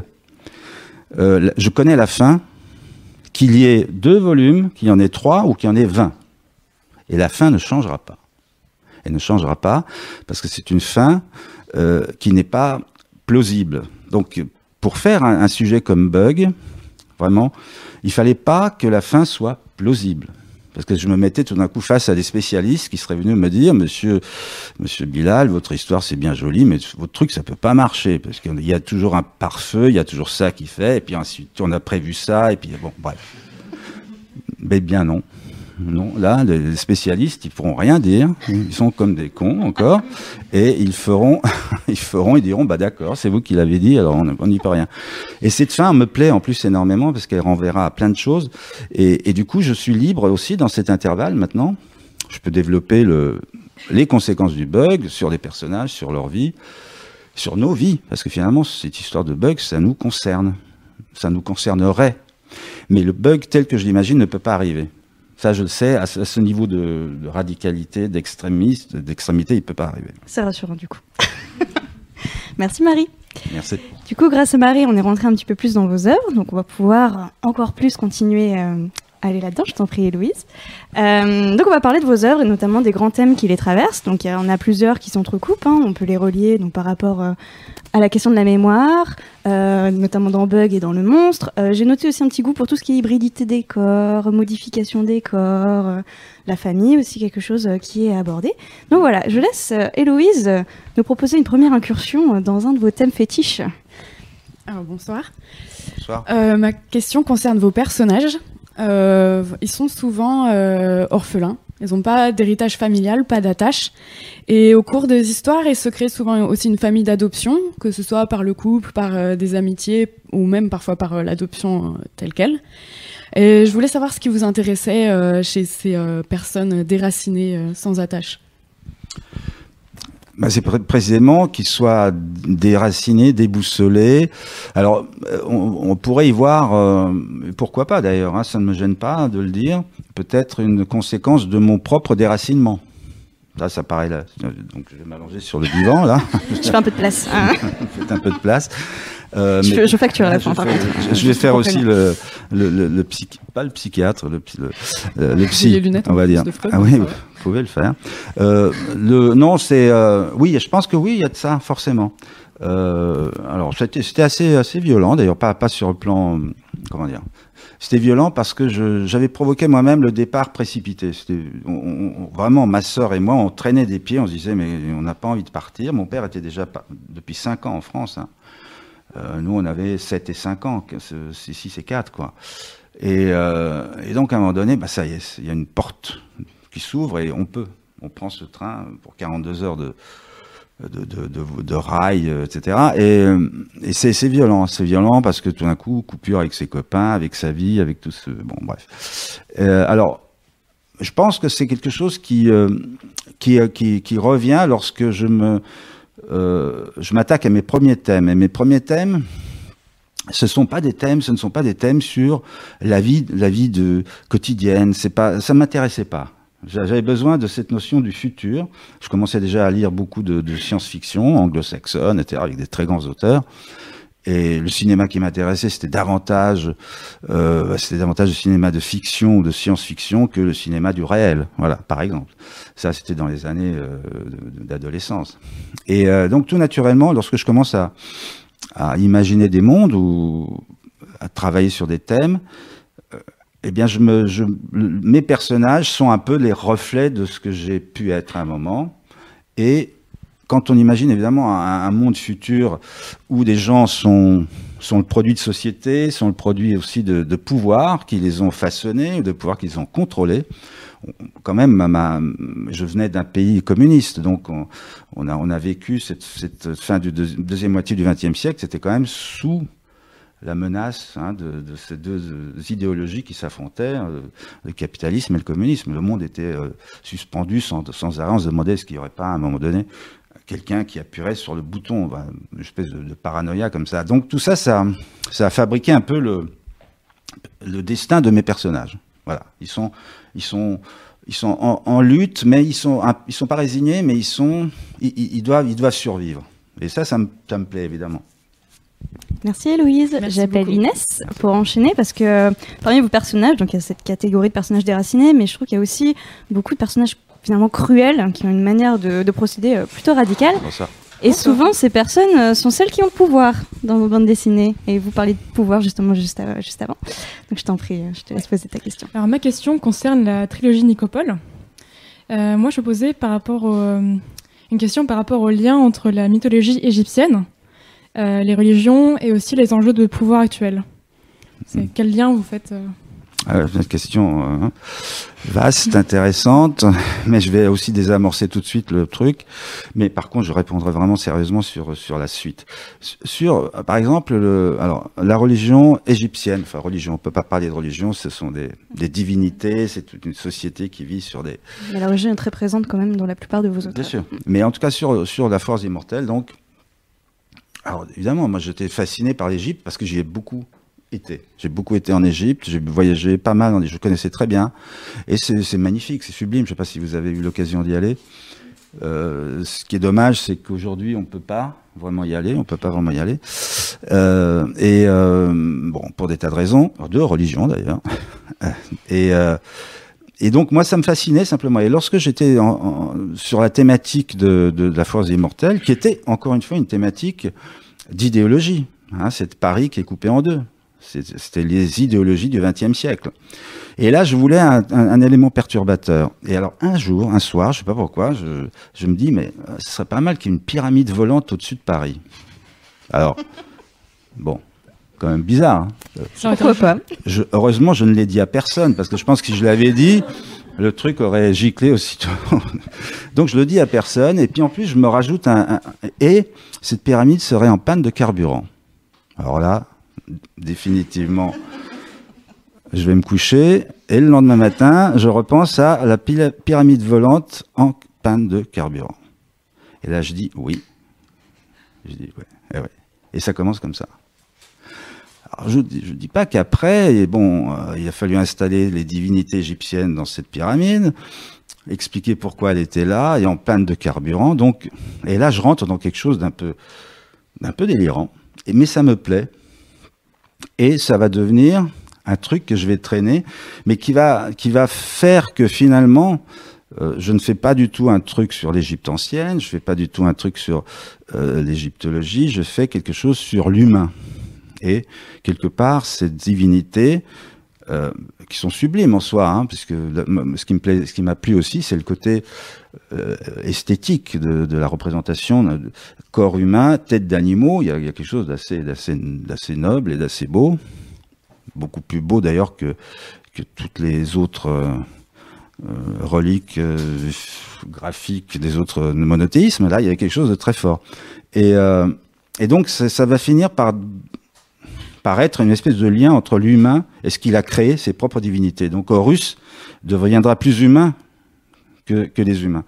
C: je connais la fin, qu'il y ait 2 volumes, qu'il y en ait 3 ou qu'il y en ait 20. Et la fin ne changera pas. Elle ne changera pas, parce que c'est une fin qui n'est pas plausible. Donc, pour faire un sujet comme Bug, vraiment, il fallait pas que la fin soit plausible. Parce que je me mettais tout d'un coup face à des spécialistes qui seraient venus me dire, Monsieur Bilal, votre histoire c'est bien joli, mais votre truc ça peut pas marcher. Parce qu'il y a toujours un pare-feu, il y a toujours ça qui fait, et puis ensuite on a prévu ça, et puis bon, bref. Mais bien non. Non, là, les spécialistes, ils pourront rien dire. Ils sont comme des cons, encore. Et ils diront, bah d'accord, c'est vous qui l'avez dit, alors on n'y peut rien. Et cette fin me plaît en plus énormément parce qu'elle renverra à plein de choses. Et du coup, je suis libre aussi dans cet intervalle maintenant. Je peux développer les conséquences du bug sur les personnages, sur leur vie, sur nos vies. Parce que finalement, cette histoire de bug, ça nous concerne. Ça nous concernerait. Mais le bug tel que je l'imagine ne peut pas arriver. Ça, je le sais, à ce niveau de radicalité, d'extrémité, il ne peut pas arriver.
B: C'est rassurant, du coup. Merci, Marie.
C: Merci.
B: Du coup, grâce à Marie, on est rentré un petit peu plus dans vos œuvres, donc on va pouvoir encore plus continuer à aller là-dedans. Je t'en prie, Héloïse. Donc, on va parler de vos œuvres et notamment des grands thèmes qui les traversent. Donc, on a plusieurs qui s'entrecoupent. On peut les relier donc, par rapport à la question de la mémoire, notamment dans Bug et dans Le Monstre. J'ai noté aussi un petit goût pour tout ce qui est hybridité des corps, modification des corps, la famille aussi, quelque chose qui est abordé. Donc voilà, je laisse Héloïse nous proposer une première incursion dans un de vos thèmes fétiches.
L: Alors bonsoir.
C: Bonsoir.
L: Ma question concerne vos personnages. Ils sont souvent orphelins. Ils n'ont pas d'héritage familial, pas d'attache. Et au cours des histoires, il se crée souvent aussi une famille d'adoption, que ce soit par le couple, par des amitiés, ou même parfois par l'adoption telle qu'elle. Et je voulais savoir ce qui vous intéressait chez ces personnes déracinées sans attache.
C: C'est précisément qu'ils soient déracinés, déboussolés. Alors, on pourrait y voir, pourquoi pas d'ailleurs, hein, ça ne me gêne pas de le dire, peut-être une conséquence de mon propre déracinement. Là, ça paraît là. Donc, je vais m'allonger sur le divan, là.
B: Je fais un peu de place.
C: Faites un peu de place.
B: Je facture à la fin, par contre.
C: Je vais faire aussi le pas le psychiatre, le psy,
L: les lunettes,
C: on va dire. Ah oui, vous pouvez le faire. Non, c'est oui, je pense que oui, il y a de ça forcément. Alors c'était assez violent, d'ailleurs pas sur le plan, comment dire. C'était violent parce que j'avais provoqué moi-même le départ précipité. Vraiment, ma sœur et moi, on traînait des pieds, on se disait mais on n'a pas envie de partir. Mon père était déjà depuis 5 ans en France. Hein. Nous, on avait 7 et 5 ans, 6 et 4, quoi. Et donc, à un moment donné, ça y est, il y a une porte qui s'ouvre et on prend ce train pour 42 heures de rail, etc. Et c'est violent parce que tout d'un coup, coupure avec ses copains, avec sa vie, avec tout ce... Bon, bref. Alors, je pense que c'est quelque chose qui revient lorsque je m'attaque à mes premiers thèmes. Et mes premiers thèmes, ce ne sont pas des thèmes sur la vie quotidienne. Ça m'intéressait pas. J'avais besoin de cette notion du futur. Je commençais déjà à lire beaucoup de science-fiction anglo-saxonne, etc., avec des très grands auteurs. Et le cinéma qui m'intéressait, c'était davantage le cinéma de fiction ou de science-fiction que le cinéma du réel. Voilà, par exemple. Ça, c'était dans les années d'adolescence. Et donc, tout naturellement, lorsque je commence à imaginer des mondes ou à travailler sur des thèmes, eh bien, mes personnages sont un peu les reflets de ce que j'ai pu être à un moment. Et quand on imagine évidemment un monde futur où des gens sont le produit de société, sont le produit aussi de pouvoirs qui les ont façonnés, de pouvoirs qu'ils ont contrôlés. Quand même, je venais d'un pays communiste, donc on a vécu cette fin du deuxième moitié du XXe siècle, c'était quand même sous la menace de ces deux idéologies qui s'affrontaient, le capitalisme et le communisme. Le monde était suspendu sans arrêt. On se demandait est-ce qu'il n'y aurait pas à un moment donné quelqu'un qui appuierait sur le bouton, une espèce de paranoïa comme ça. Donc tout ça, ça a fabriqué un peu le destin de mes personnages. Voilà, ils sont en lutte, mais ils sont pas résignés, mais ils doivent survivre. Et ça me plaît évidemment.
B: Merci Héloïse. J'appelle Inès pour enchaîner parce que parmi vos personnages, donc il y a cette catégorie de personnages déracinés, mais je trouve qu'il y a aussi beaucoup de personnages finalement cruels qui ont une manière de procéder plutôt radicale. Et souvent, ces personnes sont celles qui ont le pouvoir dans vos bandes dessinées. Et vous parlez de pouvoir justement juste avant. Donc je t'en prie, je te laisse poser ta question.
M: Alors ma question concerne la trilogie Nicopole. Moi, je posais une question par rapport au lien entre la mythologie égyptienne, les religions et aussi les enjeux de pouvoir actuels. Quel lien vous faites
C: une question vaste, intéressante, mais je vais aussi désamorcer tout de suite le truc. Mais par contre, je répondrai vraiment sérieusement sur la suite. Par exemple, la religion égyptienne. Enfin, religion, on peut pas parler de religion. Ce sont des divinités. C'est toute une société qui vit sur des.
B: Mais la religion est très présente quand même dans la plupart de vos auteurs.
C: Bien sûr. Mais en tout cas sur la force immortelle. Donc, alors évidemment, moi j'étais fasciné par l'Égypte parce que j'y ai beaucoup été. J'ai beaucoup été en Égypte, j'ai voyagé pas mal, je connaissais très bien. Et c'est magnifique, c'est sublime. Je ne sais pas si vous avez eu l'occasion d'y aller. Ce qui est dommage, c'est qu'aujourd'hui, on ne peut pas vraiment y aller. Bon, pour des tas de raisons, de religion d'ailleurs. Et donc, moi, ça me fascinait simplement. Et lorsque j'étais sur la thématique de la force immortelle, qui était, encore une fois, une thématique d'idéologie. C'est Paris qui est coupé en deux. C'était les idéologies du XXe siècle. Et là, je voulais un élément perturbateur. Et alors, un soir, je sais pas pourquoi, je me dis, mais ce serait pas mal qu'il y ait une pyramide volante au-dessus de Paris. Alors, bon, quand même bizarre.
B: Pourquoi pas ?
C: Heureusement, je ne l'ai dit à personne, parce que je pense que si je l'avais dit, le truc aurait giclé aussitôt. Donc, je le dis à personne, et puis en plus, je me rajoute et cette pyramide serait en panne de carburant. Alors là, définitivement, Je vais me coucher et le lendemain matin, je repense à la pyramide volante en panne de carburant. Et là, je dis oui. Je dis ouais. Et ça commence comme ça. Alors, je dis pas qu'après, il a fallu installer les divinités égyptiennes dans cette pyramide, expliquer pourquoi elle était là et en panne de carburant. Donc, et là, je rentre dans quelque chose d'un peu délirant. Mais ça me plaît. Et ça va devenir un truc que je vais traîner, mais qui va faire que finalement, je ne fais pas du tout un truc sur l'Égypte ancienne, je fais pas du tout un truc sur l'égyptologie, je fais quelque chose sur l'humain. Et quelque part, ces divinités qui sont sublimes en soi, puisque ce qui m'a plu aussi, c'est le côté esthétique de la représentation, corps humain, tête d'animaux. Il y a quelque chose d'assez noble et d'assez beau, beaucoup plus beau d'ailleurs que toutes les autres reliques graphiques des autres monothéismes. Là, il y a quelque chose de très fort. Et donc, ça va finir par être une espèce de lien entre l'humain et ce qu'il a créé, ses propres divinités. Donc Horus deviendra plus humain que les humains.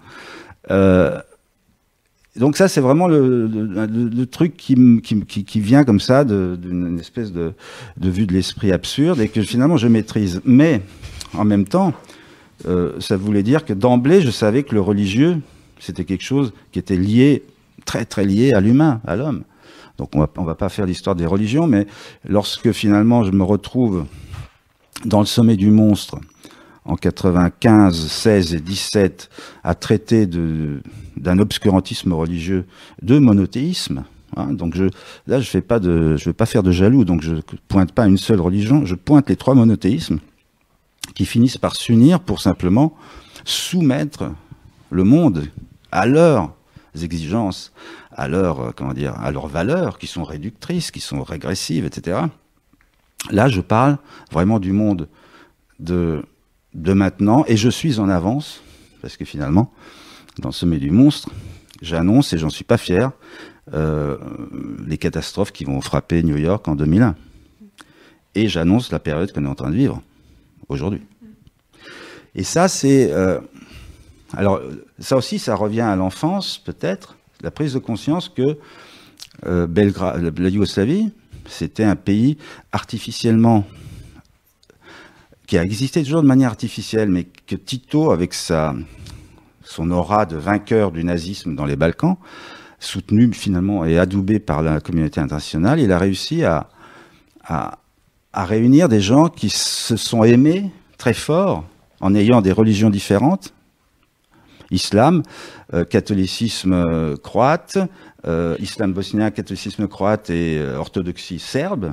C: Donc ça, c'est vraiment le truc qui vient comme ça d'une espèce de vue de l'esprit absurde et que finalement je maîtrise. Mais en même temps, ça voulait dire que d'emblée, je savais que le religieux, c'était quelque chose qui était lié, très très lié à l'humain, à l'homme. Donc on va pas faire l'histoire des religions, mais lorsque finalement je me retrouve dans le sommet du monstre en 95, 16 et 17 à traiter d'un obscurantisme religieux, de monothéisme, donc je vais pas faire de jaloux, donc je pointe pas une seule religion, je pointe les trois monothéismes qui finissent par s'unir pour simplement soumettre le monde à leurs exigences, à leurs valeurs qui sont réductrices, qui sont régressives, etc. Là, je parle vraiment du monde de maintenant, et je suis en avance, parce que finalement, dans le sommet du monstre, j'annonce, et j'en suis pas fier, les catastrophes qui vont frapper New York en 2001. Et j'annonce la période qu'on est en train de vivre aujourd'hui. Et ça, c'est... alors, ça aussi, ça revient à l'enfance, peut-être, la prise de conscience que la Yougoslavie, c'était un pays artificiellement, qui a existé toujours de manière artificielle, mais que Tito, avec son aura de vainqueur du nazisme dans les Balkans, soutenu finalement et adoubé par la communauté internationale, il a réussi à réunir des gens qui se sont aimés très fort en ayant des religions différentes, islam, catholicisme croate, islam bosnien, catholicisme croate et orthodoxie serbe.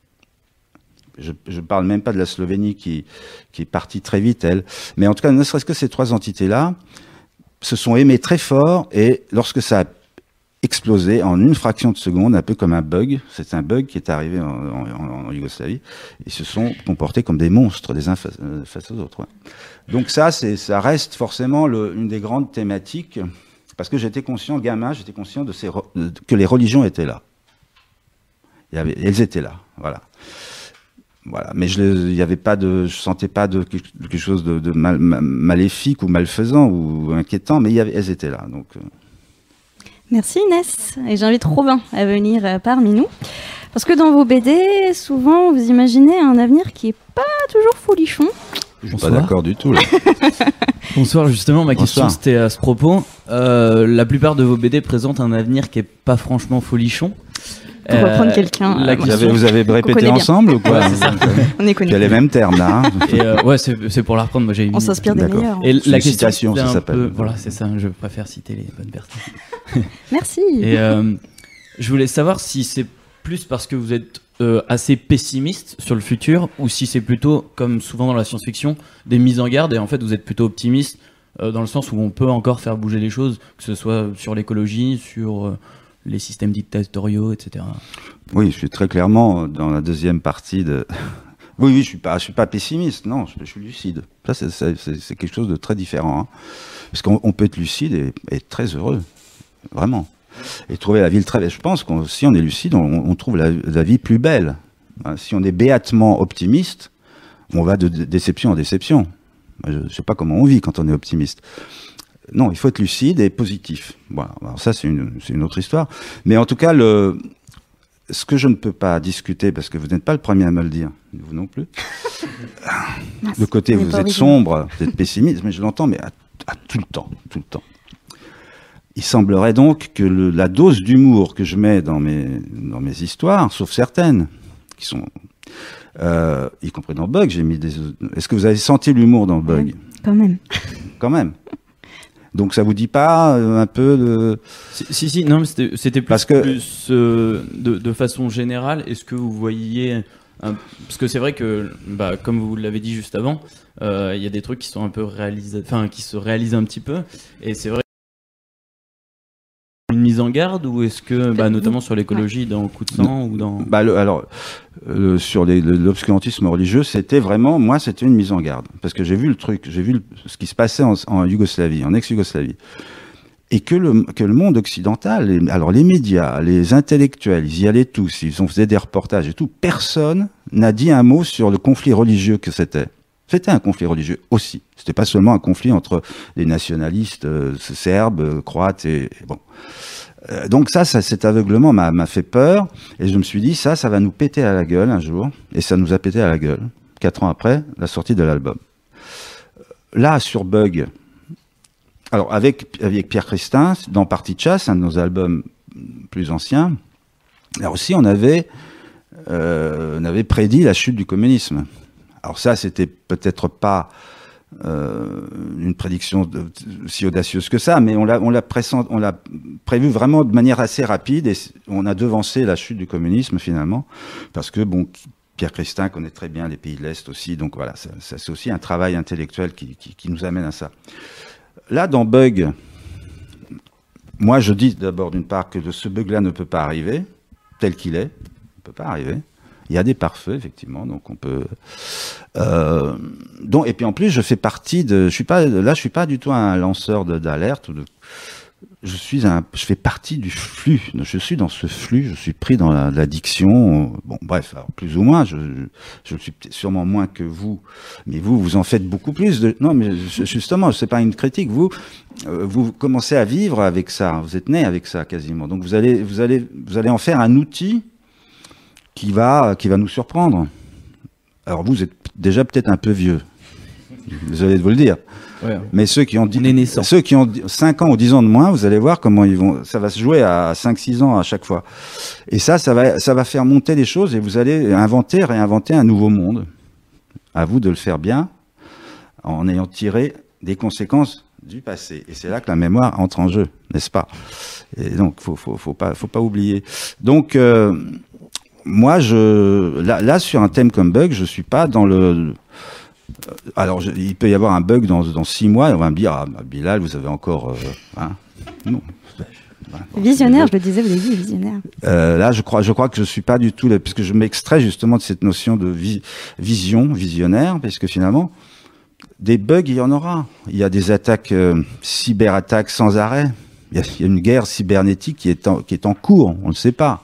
C: Je parle même pas de la Slovénie qui est partie très vite, elle. Mais en tout cas, ne serait-ce que ces trois entités-là se sont aimées très fort, et lorsque ça a explosé en une fraction de seconde, un peu comme un bug, c'est un bug qui est arrivé en Yougoslavie, ils se sont comportés comme des monstres les uns face aux autres. Ouais. Donc ça reste forcément une des grandes thématiques, parce que j'étais conscient, gamin, que les religions étaient là. Elles étaient là, voilà. Voilà, mais je sentais pas de quelque chose de maléfique ou malfaisant ou inquiétant, mais elles étaient là. Donc.
B: Merci Inès, et j'invite Robin à venir parmi nous, parce que dans vos BD, souvent vous imaginez un avenir qui est pas toujours folichon.
C: Je suis pas d'accord du tout là.
N: Bonsoir, justement, ma question c'était à ce propos. La plupart de vos BD présentent un avenir qui est pas franchement folichon.
B: Pour reprendre quelqu'un.
C: Vous avez répété ensemble ou quoi?
N: C'est ça.
B: On est connus.
C: Il y a les mêmes termes là.
N: Et ouais, c'est pour la reprendre. Moi,
B: on s'inspire des meilleurs.
N: Et la question,
C: citation, ça s'appelle.
N: Voilà, c'est ça. Je préfère citer les bonnes personnes.
B: Merci.
N: Et je voulais savoir si c'est plus parce que vous êtes assez pessimiste sur le futur, ou si c'est plutôt, comme souvent dans la science-fiction, des mises en garde, et en fait vous êtes plutôt optimiste dans le sens où on peut encore faire bouger les choses, que ce soit sur l'écologie, sur les systèmes dictatoriaux, etc.
C: Oui, je suis très clairement dans la deuxième partie de... Oui, je suis pas pessimiste, non, je suis lucide. Ça, c'est quelque chose de très différent. Hein. Parce qu'on peut être lucide et être très heureux, vraiment. Et trouver la vie très belle. Je pense que si on est lucide, on trouve la vie plus belle. Si on est béatement optimiste, on va de déception en déception. Je ne sais pas comment on vit quand on est optimiste. Non, il faut être lucide et positif. Voilà. Alors ça, c'est une autre histoire. Mais en tout cas, ce que je ne peux pas discuter, parce que vous n'êtes pas le premier à me le dire, vous non plus. De côté, vous êtes sombre, vous êtes pessimiste, mais je l'entends, mais à tout le temps, tout le temps. Il semblerait donc que la dose d'humour que je mets dans mes histoires, sauf certaines, qui sont, y compris dans Bug, j'ai mis des... Est-ce que vous avez senti l'humour dans Bug?
B: Ouais, quand même.
C: Quand même. Donc ça vous dit pas un peu de...
N: Si, non, mais c'était plus, de façon générale. Est-ce que vous voyez... Parce que c'est vrai que, comme vous l'avez dit juste avant, il y a des trucs qui sont un peu qui se réalisent un petit peu. Et c'est vrai une mise en garde, ou est-ce que, notamment sur l'écologie, dans Coup de sang ou dans...
C: Sur l'obscurantisme religieux, c'était une mise en garde. Parce que j'ai vu ce qui se passait en Yougoslavie, en ex-Yougoslavie. Et que le monde occidental, alors les médias, les intellectuels, ils y allaient tous, ils ont fait des reportages et tout, personne n'a dit un mot sur le conflit religieux que c'était. C'était un conflit religieux aussi. C'était pas seulement un conflit entre les nationalistes serbes, croates et bon. Donc cet aveuglement m'a fait peur, et je me suis dit ça va nous péter à la gueule un jour, et ça nous a pété à la gueule 4 ans après la sortie de l'album. Là sur Bug, alors avec Pierre Christin dans Partie de chasse, un de nos albums plus anciens, là aussi on avait prédit la chute du communisme. Alors ça, c'était peut-être pas une prédiction si audacieuse que ça, mais on l'a prévu vraiment de manière assez rapide, et on a devancé la chute du communisme finalement, parce que Pierre Christin connaît très bien les pays de l'Est aussi, donc voilà, ça c'est aussi un travail intellectuel qui nous amène à ça. Là, dans Bug, moi je dis d'abord d'une part que ce Bug-là ne peut pas arriver tel qu'il est, ne peut pas arriver. Il y a des pare-feux, effectivement, donc on peut. Et puis en plus, je fais partie de. Je suis pas du tout un lanceur d'alerte ou de. Je fais partie du flux. Je suis dans ce flux. Je suis pris dans l'addiction. Bon, bref, alors, plus ou moins. Je le suis sûrement moins que vous, mais vous en faites beaucoup plus. Non, mais justement, c'est pas une critique. Vous commencez à vivre avec ça. Vous êtes né avec ça quasiment. Donc vous allez en faire un outil qui va nous surprendre. Alors vous êtes déjà peut-être un peu vieux, désolé de vous le dire, ouais. Mais ceux qui ont 5 ans ou 10 ans de moins, vous allez voir comment ça va se jouer à 5-6 ans à chaque fois. Et ça va faire monter les choses, et vous allez réinventer un nouveau monde. À vous de le faire bien, en ayant tiré des conséquences du passé. Et c'est là que la mémoire entre en jeu, n'est-ce pas? Et donc faut pas oublier. Donc moi, là, sur un thème comme Bug, je suis pas dans le... Alors, il peut y avoir un Bug dans 6 mois, et on va me dire, Bilal, vous avez encore... Non.
B: Visionnaire, je le disais, vous l'avez dit, visionnaire.
C: Là, je crois que je suis pas du tout... Puisque je m'extrais justement de cette notion de visionnaire, parce que finalement, des bugs, il y en aura. Il y a des attaques, cyberattaques sans arrêt. Il y a une guerre cybernétique qui est en cours, on ne le sait pas.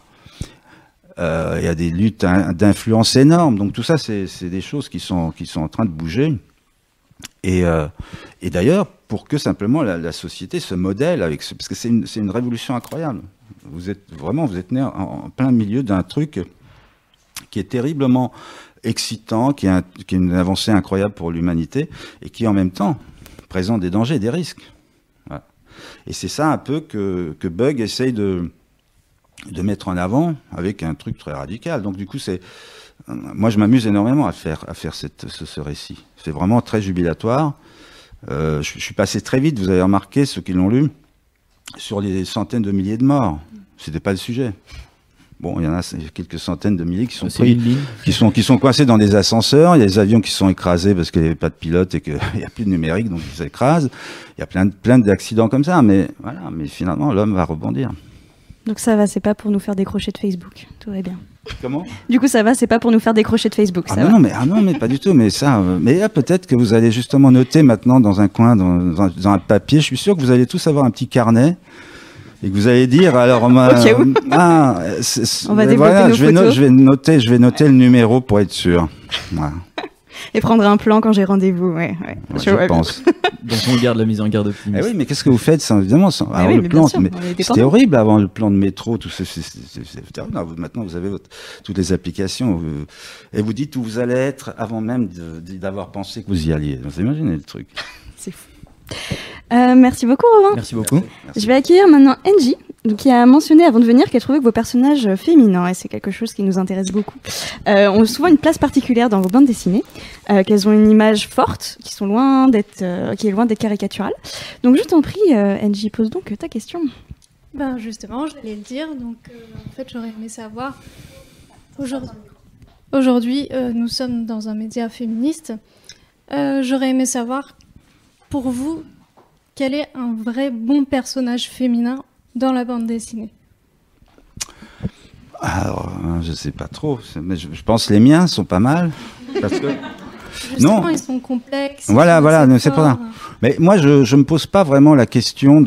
C: Il y a des luttes d'influence énormes, donc tout ça c'est des choses qui sont en train de bouger, et d'ailleurs pour que simplement la société se modèle parce que c'est une révolution incroyable. Vous êtes né en plein milieu d'un truc qui est terriblement excitant, qui est une avancée incroyable pour l'humanité, et qui en même temps présente des dangers, des risques. Voilà. Et c'est ça un peu que Bug essaye de mettre en avant avec un truc très radical. Donc du coup, moi je m'amuse énormément à faire ce récit. C'est vraiment très jubilatoire. Je suis passé très vite, vous avez remarqué, ceux qui l'ont lu, sur les centaines de milliers de morts. C'était pas le sujet. Bon, il y en a quelques centaines de milliers qui sont pris, qui sont coincés dans des ascenseurs. Il y a des avions qui sont écrasés parce qu'il n'y avait pas de pilote et qu'il n'y a plus de numérique, donc ils s'écrasent. Il y a plein d'accidents comme ça, mais voilà. Mais finalement, l'homme va rebondir.
B: Donc ça va, c'est pas pour nous faire décrocher de Facebook. Tout va bien.
C: Comment ?
B: Du coup, ça va, c'est pas pour nous faire décrocher de Facebook.
C: Non, mais pas du tout. Mais ça, mais là, peut-être que vous allez justement noter maintenant dans un coin, dans un papier. Je suis sûr que vous allez tous avoir un petit carnet et que vous allez dire alors.
B: On va développer nos photos.
C: Je vais noter le numéro pour être sûr. Voilà.
B: Et prendre un plan quand j'ai rendez-vous, ouais.
C: Je pense.
N: Donc on garde la mise en garde optimiste.
C: Eh oui, mais qu'est-ce que vous faites sans, évidemment, sans, alors,
B: oui,
C: le plan, mais c'était
B: dépendant.
C: horrible avant le plan de métro, tout c'est terrible. Non, maintenant vous avez toutes les applications et vous dites où vous allez être avant même d'avoir pensé que vous y alliez. Vous imaginez le truc.
B: C'est fou. Merci beaucoup, Robin.
N: Merci beaucoup.
B: Je vais accueillir maintenant Angie, qui a mentionné avant de venir qu'elle trouvait que vos personnages féminins, et c'est quelque chose qui nous intéresse beaucoup, ont souvent une place particulière dans vos bandes dessinées, qu'elles ont une image forte, qui est loin d'être caricaturale. Donc je t'en prie, Angie, pose donc ta question.
O: Ben justement, j'allais le dire. Donc en fait, j'aurais aimé savoir. Aujourd'hui, nous sommes dans un média féministe. J'aurais aimé savoir, pour vous, quel est un vrai bon personnage féminin dans la bande dessinée?
C: Alors, je sais pas trop, mais je pense que les miens sont pas mal. Parce que...
O: Justement,
C: non.
O: Ils sont complexes.
C: Voilà, c'est pas ça. Mais moi, je me pose pas vraiment la question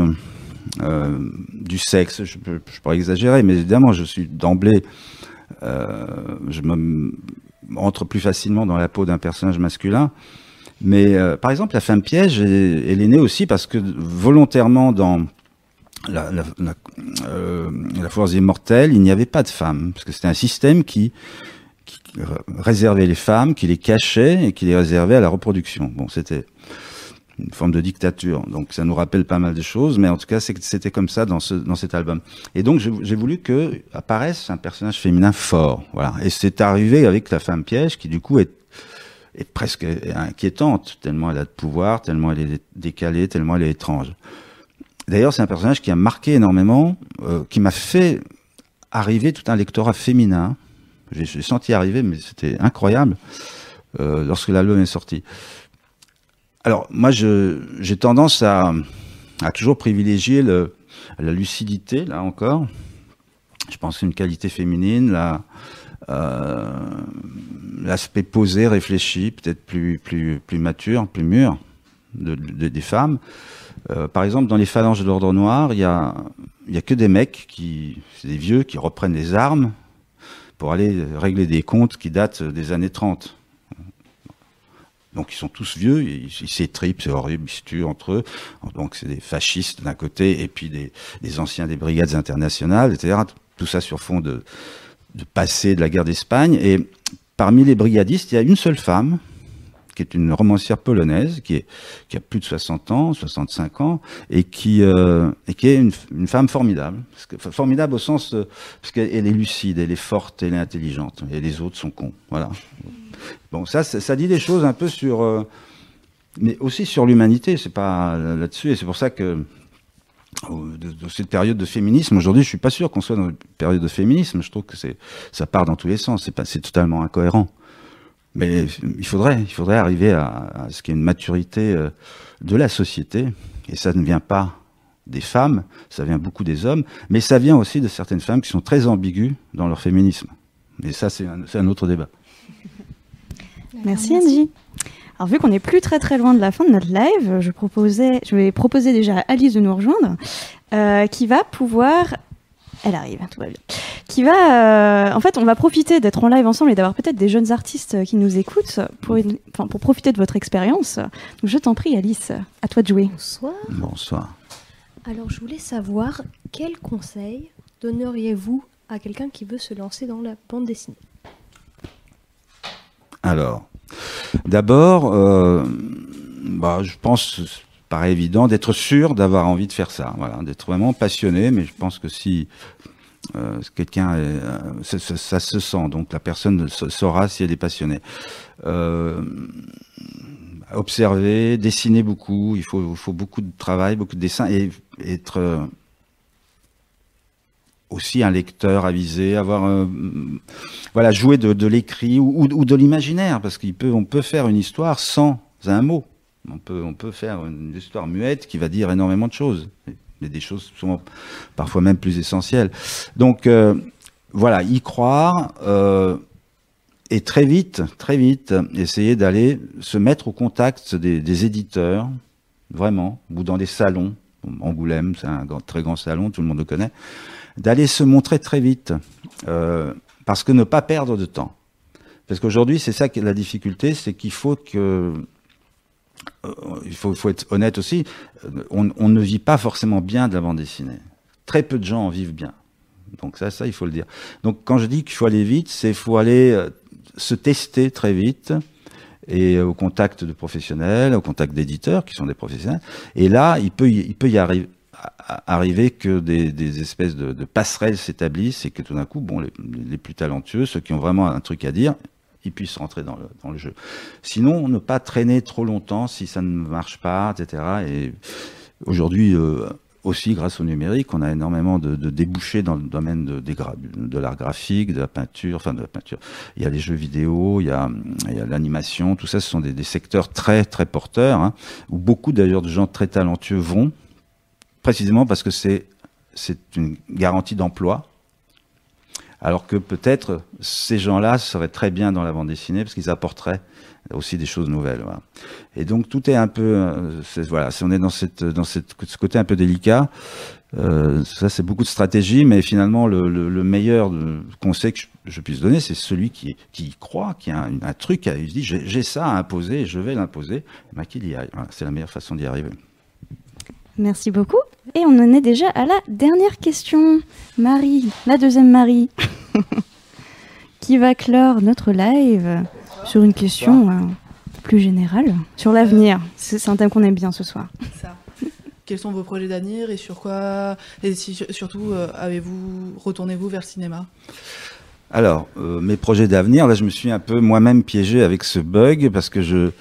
C: du sexe. Je pourrais exagérer, mais évidemment, je suis d'emblée, je me entre plus facilement dans la peau d'un personnage masculin. Mais par exemple, la femme piège, elle est née aussi parce que volontairement dans la force immortelle, il n'y avait pas de femmes, parce que c'était un système qui réservait les femmes, qui les cachait et qui les réservait à la reproduction. Bon, c'était une forme de dictature, donc ça nous rappelle pas mal de choses, mais en tout cas, c'était comme ça dans cet album. Et donc, j'ai voulu que apparaisse un personnage féminin fort, voilà. Et c'est arrivé avec la femme piège, qui du coup est presque inquiétante, tellement elle a de pouvoir, tellement elle est décalée, tellement elle est étrange. D'ailleurs, c'est un personnage qui a marqué énormément, qui m'a fait arriver tout un lectorat féminin. J'ai senti arriver, mais c'était incroyable lorsque l'album est sorti. Alors, moi, j'ai tendance à toujours privilégier la lucidité, là encore. Je pense que c'est une qualité féminine, l'aspect posé, réfléchi, peut-être plus mature, plus mûr des femmes. Par exemple, dans les Phalanges de l'Ordre Noir, il y a que des mecs c'est des vieux qui reprennent des armes pour aller régler des comptes qui datent des années 30. Donc ils sont tous vieux, ils s'étripent, c'est horrible, ils se tuent entre eux. Donc c'est des fascistes d'un côté et puis des anciens des brigades internationales, etc. Tout ça sur fond de passé de la guerre d'Espagne. Et parmi les brigadistes, il y a une seule femme, qui est une romancière polonaise, qui a plus de 60 ans, 65 ans, et qui est une femme formidable. Formidable au sens, parce qu'elle est lucide, elle est forte, elle est intelligente, et les autres sont cons. Voilà. Bon, ça dit des choses un peu sur... mais aussi sur l'humanité, c'est pas là-dessus, et c'est pour ça que de cette période de féminisme, aujourd'hui, je suis pas sûr qu'on soit dans une période de féminisme. Je trouve que ça part dans tous les sens. C'est totalement incohérent. Mais il faudrait arriver à ce qu'il y ait une maturité de la société. Et ça ne vient pas des femmes, ça vient beaucoup des hommes, mais ça vient aussi de certaines femmes qui sont très ambiguës dans leur féminisme. Et ça, c'est un autre débat.
B: Merci Angie. Alors vu qu'on n'est plus très loin de la fin de notre live, je vais proposer déjà à Alice de nous rejoindre, qui va pouvoir... Elle arrive, tout va bien. Qui va... en fait, on va profiter d'être en live ensemble et d'avoir peut-être des jeunes artistes qui nous écoutent pour profiter de votre expérience. Donc je t'en prie Alice, à toi de jouer.
P: Bonsoir.
C: Bonsoir.
P: Alors je voulais savoir, quel conseil donneriez-vous à quelqu'un qui veut se lancer dans la bande dessinée?
C: Alors, d'abord, je pense, paraît évident, d'être sûr d'avoir envie de faire ça, voilà, d'être vraiment passionné, mais je pense que si quelqu'un ça se sent, donc la personne saura si elle est passionnée. Observer, dessiner beaucoup, il faut beaucoup de travail, beaucoup de dessin, et être aussi un lecteur avisé, avoir jouer de l'écrit ou de l'imaginaire, parce on peut faire une histoire sans un mot. On peut faire une histoire muette qui va dire énormément de choses, mais des choses souvent parfois même plus essentielles. Donc y croire et très vite essayer d'aller se mettre au contact des éditeurs, vraiment, ou dans des salons. Angoulême, c'est un très grand salon, tout le monde le connaît. D'aller se montrer très vite, parce que ne pas perdre de temps. Parce qu'aujourd'hui, c'est ça qui est la difficulté, c'est qu'il faut que... il faut être honnête aussi, on ne vit pas forcément bien de la bande dessinée. Très peu de gens en vivent bien. Donc ça, il faut le dire. Donc quand je dis qu'il faut aller vite, c'est qu'il faut aller se tester très vite, et au contact de professionnels, au contact d'éditeurs qui sont des professionnels. Et là, il peut y arriver que des espèces de passerelles s'établissent et que tout d'un coup, bon, les plus talentueux, ceux qui ont vraiment un truc à dire, ils puissent rentrer dans le jeu. Sinon, ne pas traîner trop longtemps si ça ne marche pas, etc. Et aujourd'hui, aussi, grâce au numérique, on a énormément de débouchés dans le domaine de l'art graphique, de la peinture, Il y a les jeux vidéo, il y a l'animation, tout ça, ce sont des secteurs très, très porteurs, hein, où beaucoup d'ailleurs de gens très talentueux vont, précisément parce que c'est une garantie d'emploi. Alors que peut-être ces gens-là seraient très bien dans la bande dessinée parce qu'ils apporteraient aussi des choses nouvelles. Voilà. Et donc tout est un peu, voilà, si on est dans ce côté un peu délicat, ça c'est beaucoup de stratégie, mais finalement le meilleur conseil que je puisse donner, c'est celui qui y croit, qui a un truc, il se dit j'ai ça à imposer, et je vais l'imposer, ben, qu'il y aille. Voilà, c'est la meilleure façon d'y arriver.
B: Merci beaucoup. Et on en est déjà à la dernière question. Marie, la deuxième Marie, qui va clore notre live sur une question plus générale, sur l'avenir. C'est un thème qu'on aime bien ce soir.
Q: Ça. Quels sont vos projets d'avenir et sur quoi, et surtout, retournez-vous vers le cinéma ?
C: Alors, mes projets d'avenir, là je me suis un peu moi-même piégé avec ce bug parce que je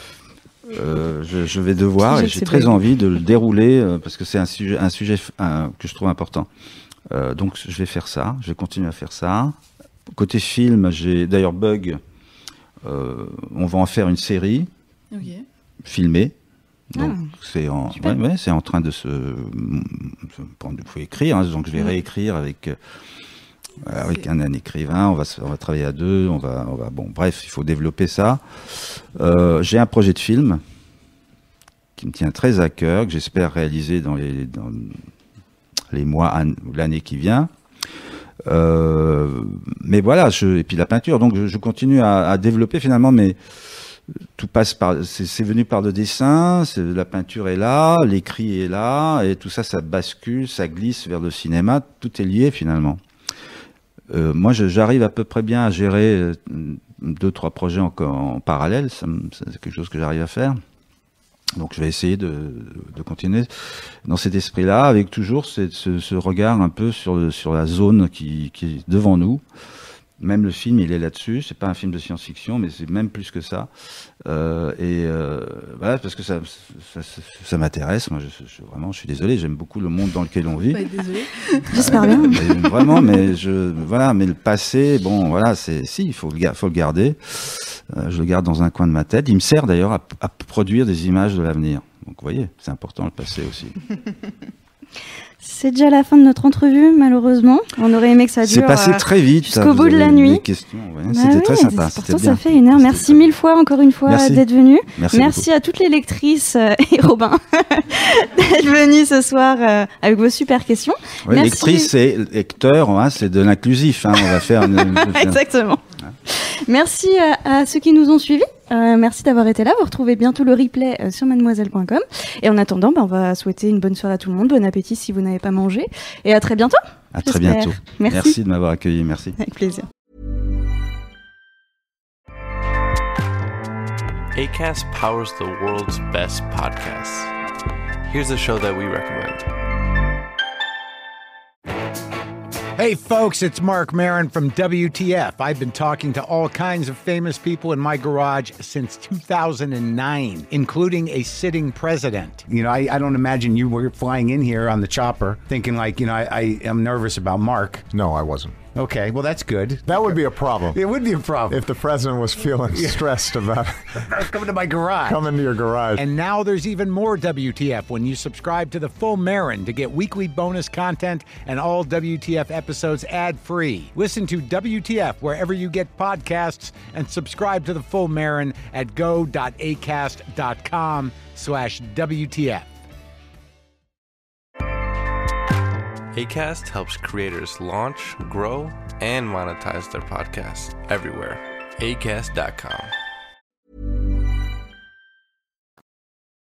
C: vais devoir, et j'ai très envie de le dérouler parce que c'est un sujet que je trouve important. Donc je vais faire ça, je vais continuer à faire ça. Côté film, j'ai d'ailleurs Bug, on va en faire une série filmée. Donc c'est en train de se faut écrire, hein, donc je vais réécrire avec un écrivain, on va travailler à deux, bon bref, il faut développer ça. J'ai un projet de film qui me tient très à cœur, que j'espère réaliser dans les mois, l'année qui vient. Mais voilà, et puis la peinture, donc je continue à développer finalement, mais tout passe par, c'est venu par le dessin, la peinture est là, l'écrit est là, et tout ça, ça bascule, ça glisse vers le cinéma, tout est lié finalement. Moi, j'arrive à peu près bien à gérer 2-3 projets en parallèle, c'est quelque chose que j'arrive à faire. Donc je vais essayer de continuer dans cet esprit-là, avec toujours ce regard un peu sur la zone qui est devant nous. Même le film, il est là-dessus. C'est pas un film de science-fiction, mais c'est même plus que ça. Voilà, parce que ça m'intéresse. Moi, vraiment, je suis désolé. J'aime beaucoup le monde dans lequel on vit.
Q: Pas être désolé.
B: J'espère bien.
C: Mais vraiment, mais le passé, bon, voilà, il faut le garder. Je le garde dans un coin de ma tête. Il me sert d'ailleurs à produire des images de l'avenir. Donc, vous voyez, c'est important le passé aussi.
B: C'est déjà la fin de notre entrevue, malheureusement. On aurait aimé que ça dure
C: c'est passé très vite,
B: jusqu'au bout de la nuit.
C: C'était très sympa.
B: Pourtant, ça fait 1 heure. Merci mille fois, encore une fois, d'être venu. Merci à toutes les lectrices et Robin d'être venus ce soir avec vos super questions.
C: Oui, lectrice et lecteur, hein, c'est de l'inclusif. Hein, on va faire
B: Exactement. Merci à ceux qui nous ont suivis. Merci d'avoir été là. Vous retrouvez bientôt le replay sur mademoiselle.com. Et en attendant, on va souhaiter une bonne soirée à tout le monde. Bon appétit si vous n'avez pas mangé. Et à très bientôt.
C: À très bientôt. Merci de m'avoir accueilli. Merci.
B: Avec plaisir.
R: Acast powers the world's best podcasts. Here's a show that we recommend.
J: Hey folks, it's Mark Maron from WTF. I've been talking to all kinds of famous people in my garage since 2009, including a sitting president. You know, I don't imagine you were flying in here on the chopper thinking like, you know, I am nervous about Mark.
S: No, I wasn't.
J: Okay, well, that's good.
S: That would be a problem.
J: It would be a problem.
S: If the president was feeling stressed about
J: coming to my garage.
S: Come into your garage.
J: And now there's even more WTF when you subscribe to The Full Marin to get weekly bonus content and all WTF episodes ad-free. Listen to WTF wherever you get podcasts and subscribe to The Full Marin at go.acast.com/WTF.
R: Acast helps creators launch, grow, and monetize their podcasts everywhere. ACAST.com.